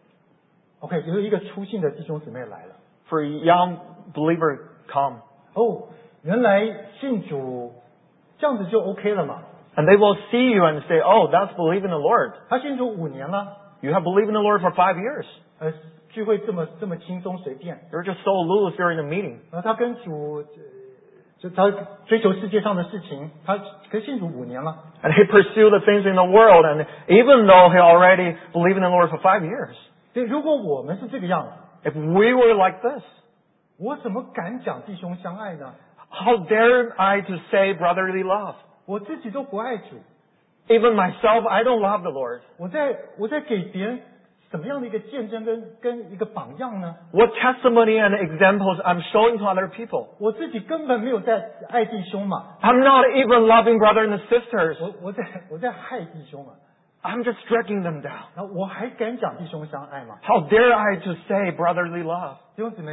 ，OK，有一个初信的弟兄姊妹来了， For a young believer come. 哦，原来信主这样子就 OK 了嘛？ And they will see you and say, oh, that's believing the Lord. 他信主五年了， You have believed in the Lord for five years. 呃，聚会这么这么轻松随便， You're just so loose during the meeting. 然后他跟主，呃就他追求世界上的事情，他可是信主五年了， And he pursued the things in the world. And even though he already believed in the Lord for five years. 所以如果我们是这个样子， If we were like this, 我怎么敢讲弟兄相爱呢？ how dare I to say brotherly love? 我自己都不爱主， Even myself, I don't love the Lord. 我在我在给别人什么样的一个见证跟跟一个榜样呢？ What testimony and examples I'm showing to other people? 我自己根本没有在爱弟兄嘛， I'm not even loving brothers and sisters. 我我在我在害弟兄嘛， I'm just dragging them down. 然后我还敢讲弟兄相爱吗？ How dare I to say brotherly love? 弟兄姊妹，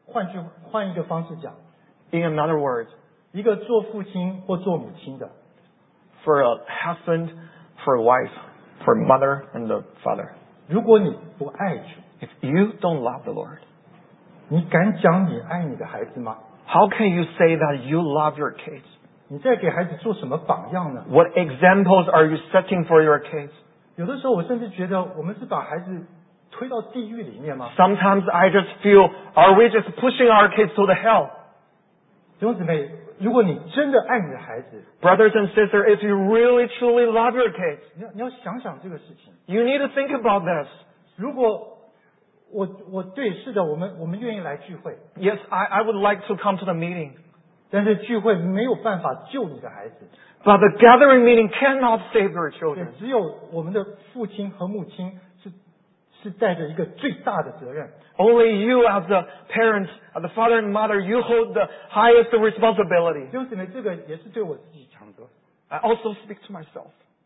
换句换一个方式讲， In another word, 一个做父亲或做母亲的， for a husband, for a wife, for a mother and the father. 如果你不爱主， If you don't love the Lord, 你敢讲你爱你的孩子吗？ how can you say that you love your kids? 你在给孩子做什么榜样呢？ What examples are you setting for your kids? 有的时候我甚至觉得，我们是把孩子推到地狱里面吗？ Sometimes I just feel, are we just pushing our kids to the hell? 弟兄姊妹，如果你真的爱你的孩子， Brothers and sisters, if you really truly love your kids, 你要你要想想这个事情。 you need to think about this. 如果我我对是的，我们我们愿意来聚会， Yes, I, I would like to come to the meeting. 但是聚会没有办法救你的孩子， But the gathering meeting cannot save your 对 children. 只有我们的父亲和母亲是是带着一个最大的责任。 Only you as the parents, as the father and mother, you hold the highest responsibility. 弟兄姊妹，这个也是对我自己讲的。 I also speak to myself.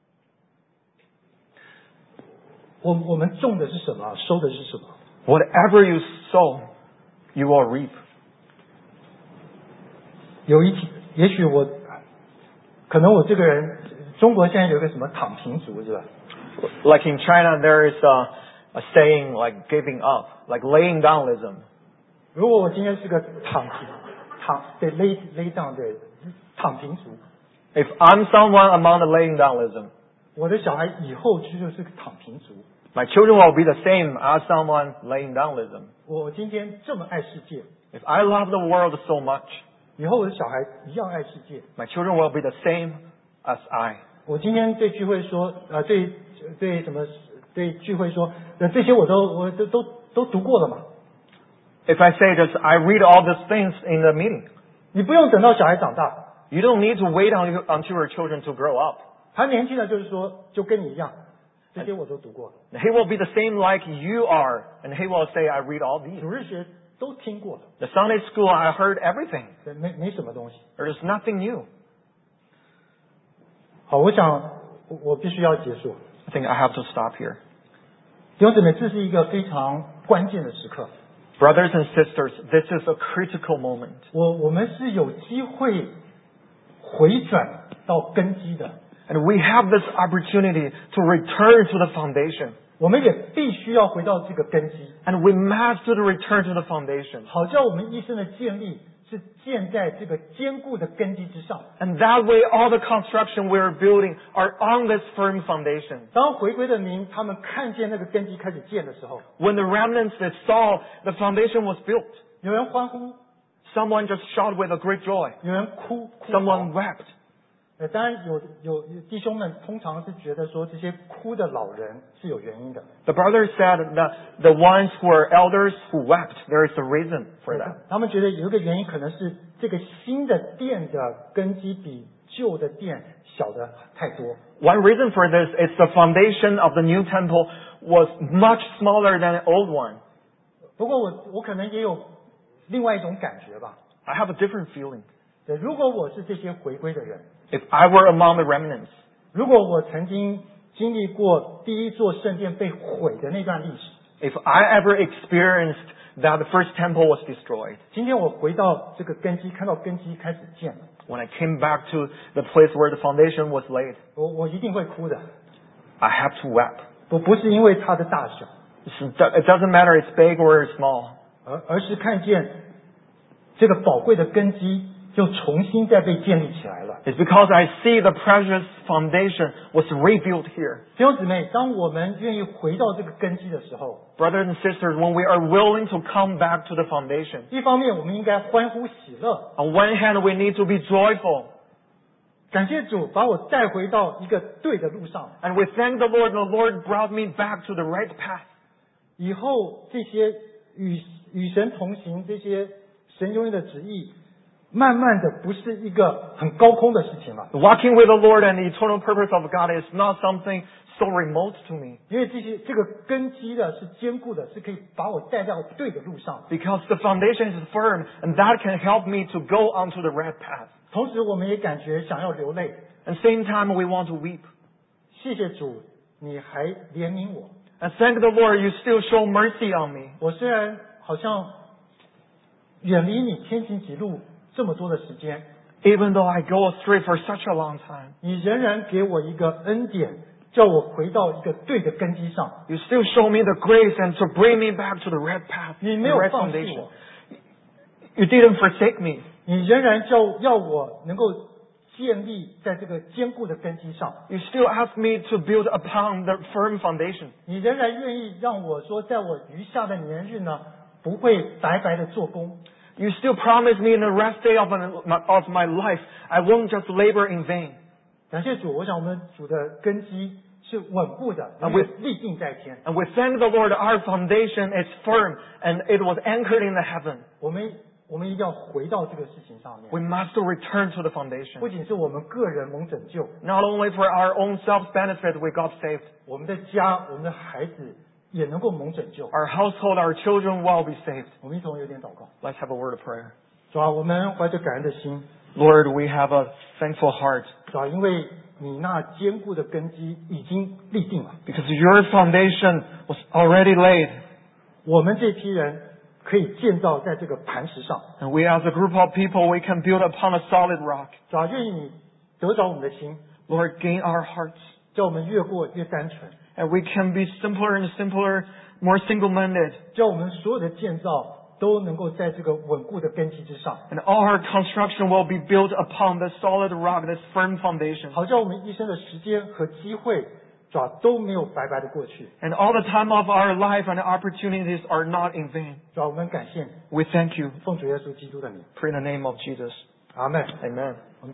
我我们种的是什么，收的是什么？ Whatever you sow, you will reap. 有一天，也许我可能我这个人，中国现在有一个什么躺平族是吧？ Like in China, there is a, a saying like giving up, like laying downism. 如果我今天是个躺平，躺对 lay lay down 对躺平族， If I'm someone among the laying downism, 我的小孩以后就就是个躺平族。 my children will be the same as someone laying downism. 我今天这么爱世界， If I love the world so much, 以后我的小孩一样爱世界。 my children will be the same as I. 我今天对聚会说，呃，对对什么对聚会说，呃，这些我都我都都都读过了嘛。 If I say this, I read all these things in the meeting. 你不用等到小孩长大， You don't need to wait until, until your children to grow up. 他年轻的就是说，就跟你一样，这些我都读过了， He will be the same like you are, and he will say, I read all these. 主日学都听过了， The Sunday school, I heard everything. 对没没什么东西。 There's nothing new. 好，我想我我必须要结束。 I think I have to stop here. 弟兄姊妹，这是一个非常关键的时刻。 Brothers and sisters, this is a critical moment. 我我们是有机会回转到根基的， And we have this opportunity to return to the foundation. 我们也必须要回到这个根基， And we must to return to the foundation. 好叫我们一生的建立是建在这个坚固的根基之上。 And that way, all the construction we are building are on this firm foundation. 当回归的民他们看见那个根基开始建的时候， When the remnants they saw the foundation was built, 有人欢呼， someone just shouted with a great joy. 有人哭，哭嚎 Someone wept. 呃，当然有有有弟兄们通常是觉得说这些哭的老人是有原因的， The brothers said that the ones who are elders who wept, there is a reason for that. 他们觉得有一个原因可能是这个新的殿的根基比旧的殿小的太多。 One reason for this is the foundation of the new temple was much smaller than the old one. 不过我我可能也有另外一种感觉吧。 I have a different feeling. 对，如果我是这些回归的人， If I were among the remnants, 如果我曾经经历过第一座圣殿被毁的那段历史， if I ever experienced that the first temple was destroyed, 今天我回到这个根基，看到根基开始建了， when I came back to the place where the foundation was laid, 我我一定会哭的。 I have to weep. 不不是因为它的大小， It doesn't matter it's big or it's small. 而而是看见这个宝贵的根基又重新再被建立起来了。 It's because I see the precious foundation was rebuilt here. 弟兄姊妹，当我们愿意回到这个根基的时候， Brothers and sisters, when we are willing to come back to the foundation, 一方面我们应该欢呼喜乐， on one hand we need to be joyful. 感谢主把我带回到一个对的路上。 And we thank the Lord, the Lord brought me back to the right path. 以后这些与与神同行，这些神永远的旨意，慢慢的不是一个很高空的事情了， Walking with the Lord and the eternal purpose of God is not something so remote to me. 因为这些这个根基的是坚固的，是可以把我带到对的路上。 Because the foundation is firm and that can help me to go onto the right path. 同时，我们也感觉想要流泪。 And same time we want to weep. 谢谢主，你还怜悯我。 And thank the Lord, you still show mercy on me. 我虽然好像远离你天行几路这么多的时间， Even though I go astray for such a long time, 你仍然给我一个恩典，叫我回到一个对的根基上。 You still show me the grace and to bring me back to the red path, 你 the 没有 red 放弃 foundation. 我， You didn't forsake me. 你仍然叫要我能够建立在这个坚固的根基上。 You still ask me to build upon the firm foundation. 你仍然愿意让我说，在我余下的年日呢，不会白白的做工。 You still promise me in the rest day of my, of my life, I won't just labor in vain. 感谢主，我想我们主的根基是稳固的， And 永 we- 远立定在天。 And we thank the Lord, our foundation is firm and it was anchored in the heaven. 我们我们一定要回到这个事情上面， We must return to the foundation. 不仅是我们个人蒙拯救， Not only for our own self-benefit we got saved, 我们的家、我们的孩子也能够蒙拯救。 our household, our children will be saved. 我们一同有点祷告， Let's have a word of prayer. 主啊，我们怀着感恩的心， Lord, we have a thankful heart 主啊，因为你那坚固的根基已经立定了， because your foundation was already laid. 我们这批人可以建造在这个磐石上。 And we as a group of people, we can build upon a solid rock. 主啊，愿意你得着我们的心， Lord, gain our hearts. 叫我们越过越单纯， And we can be simpler and simpler, more single-minded. 叫我们所有的建造都能够在这个稳固的根基之上， And all our construction will be built upon this solid rock, this firm foundation. 好叫我们一生的时间和机会，主啊，都没有白白的过去。 And all the time of our life and opportunities are not in vain. 主啊，我们感谢你， We thank you. 奉主耶稣基督的名， Pray in the name of Jesus. 阿门。 Amen.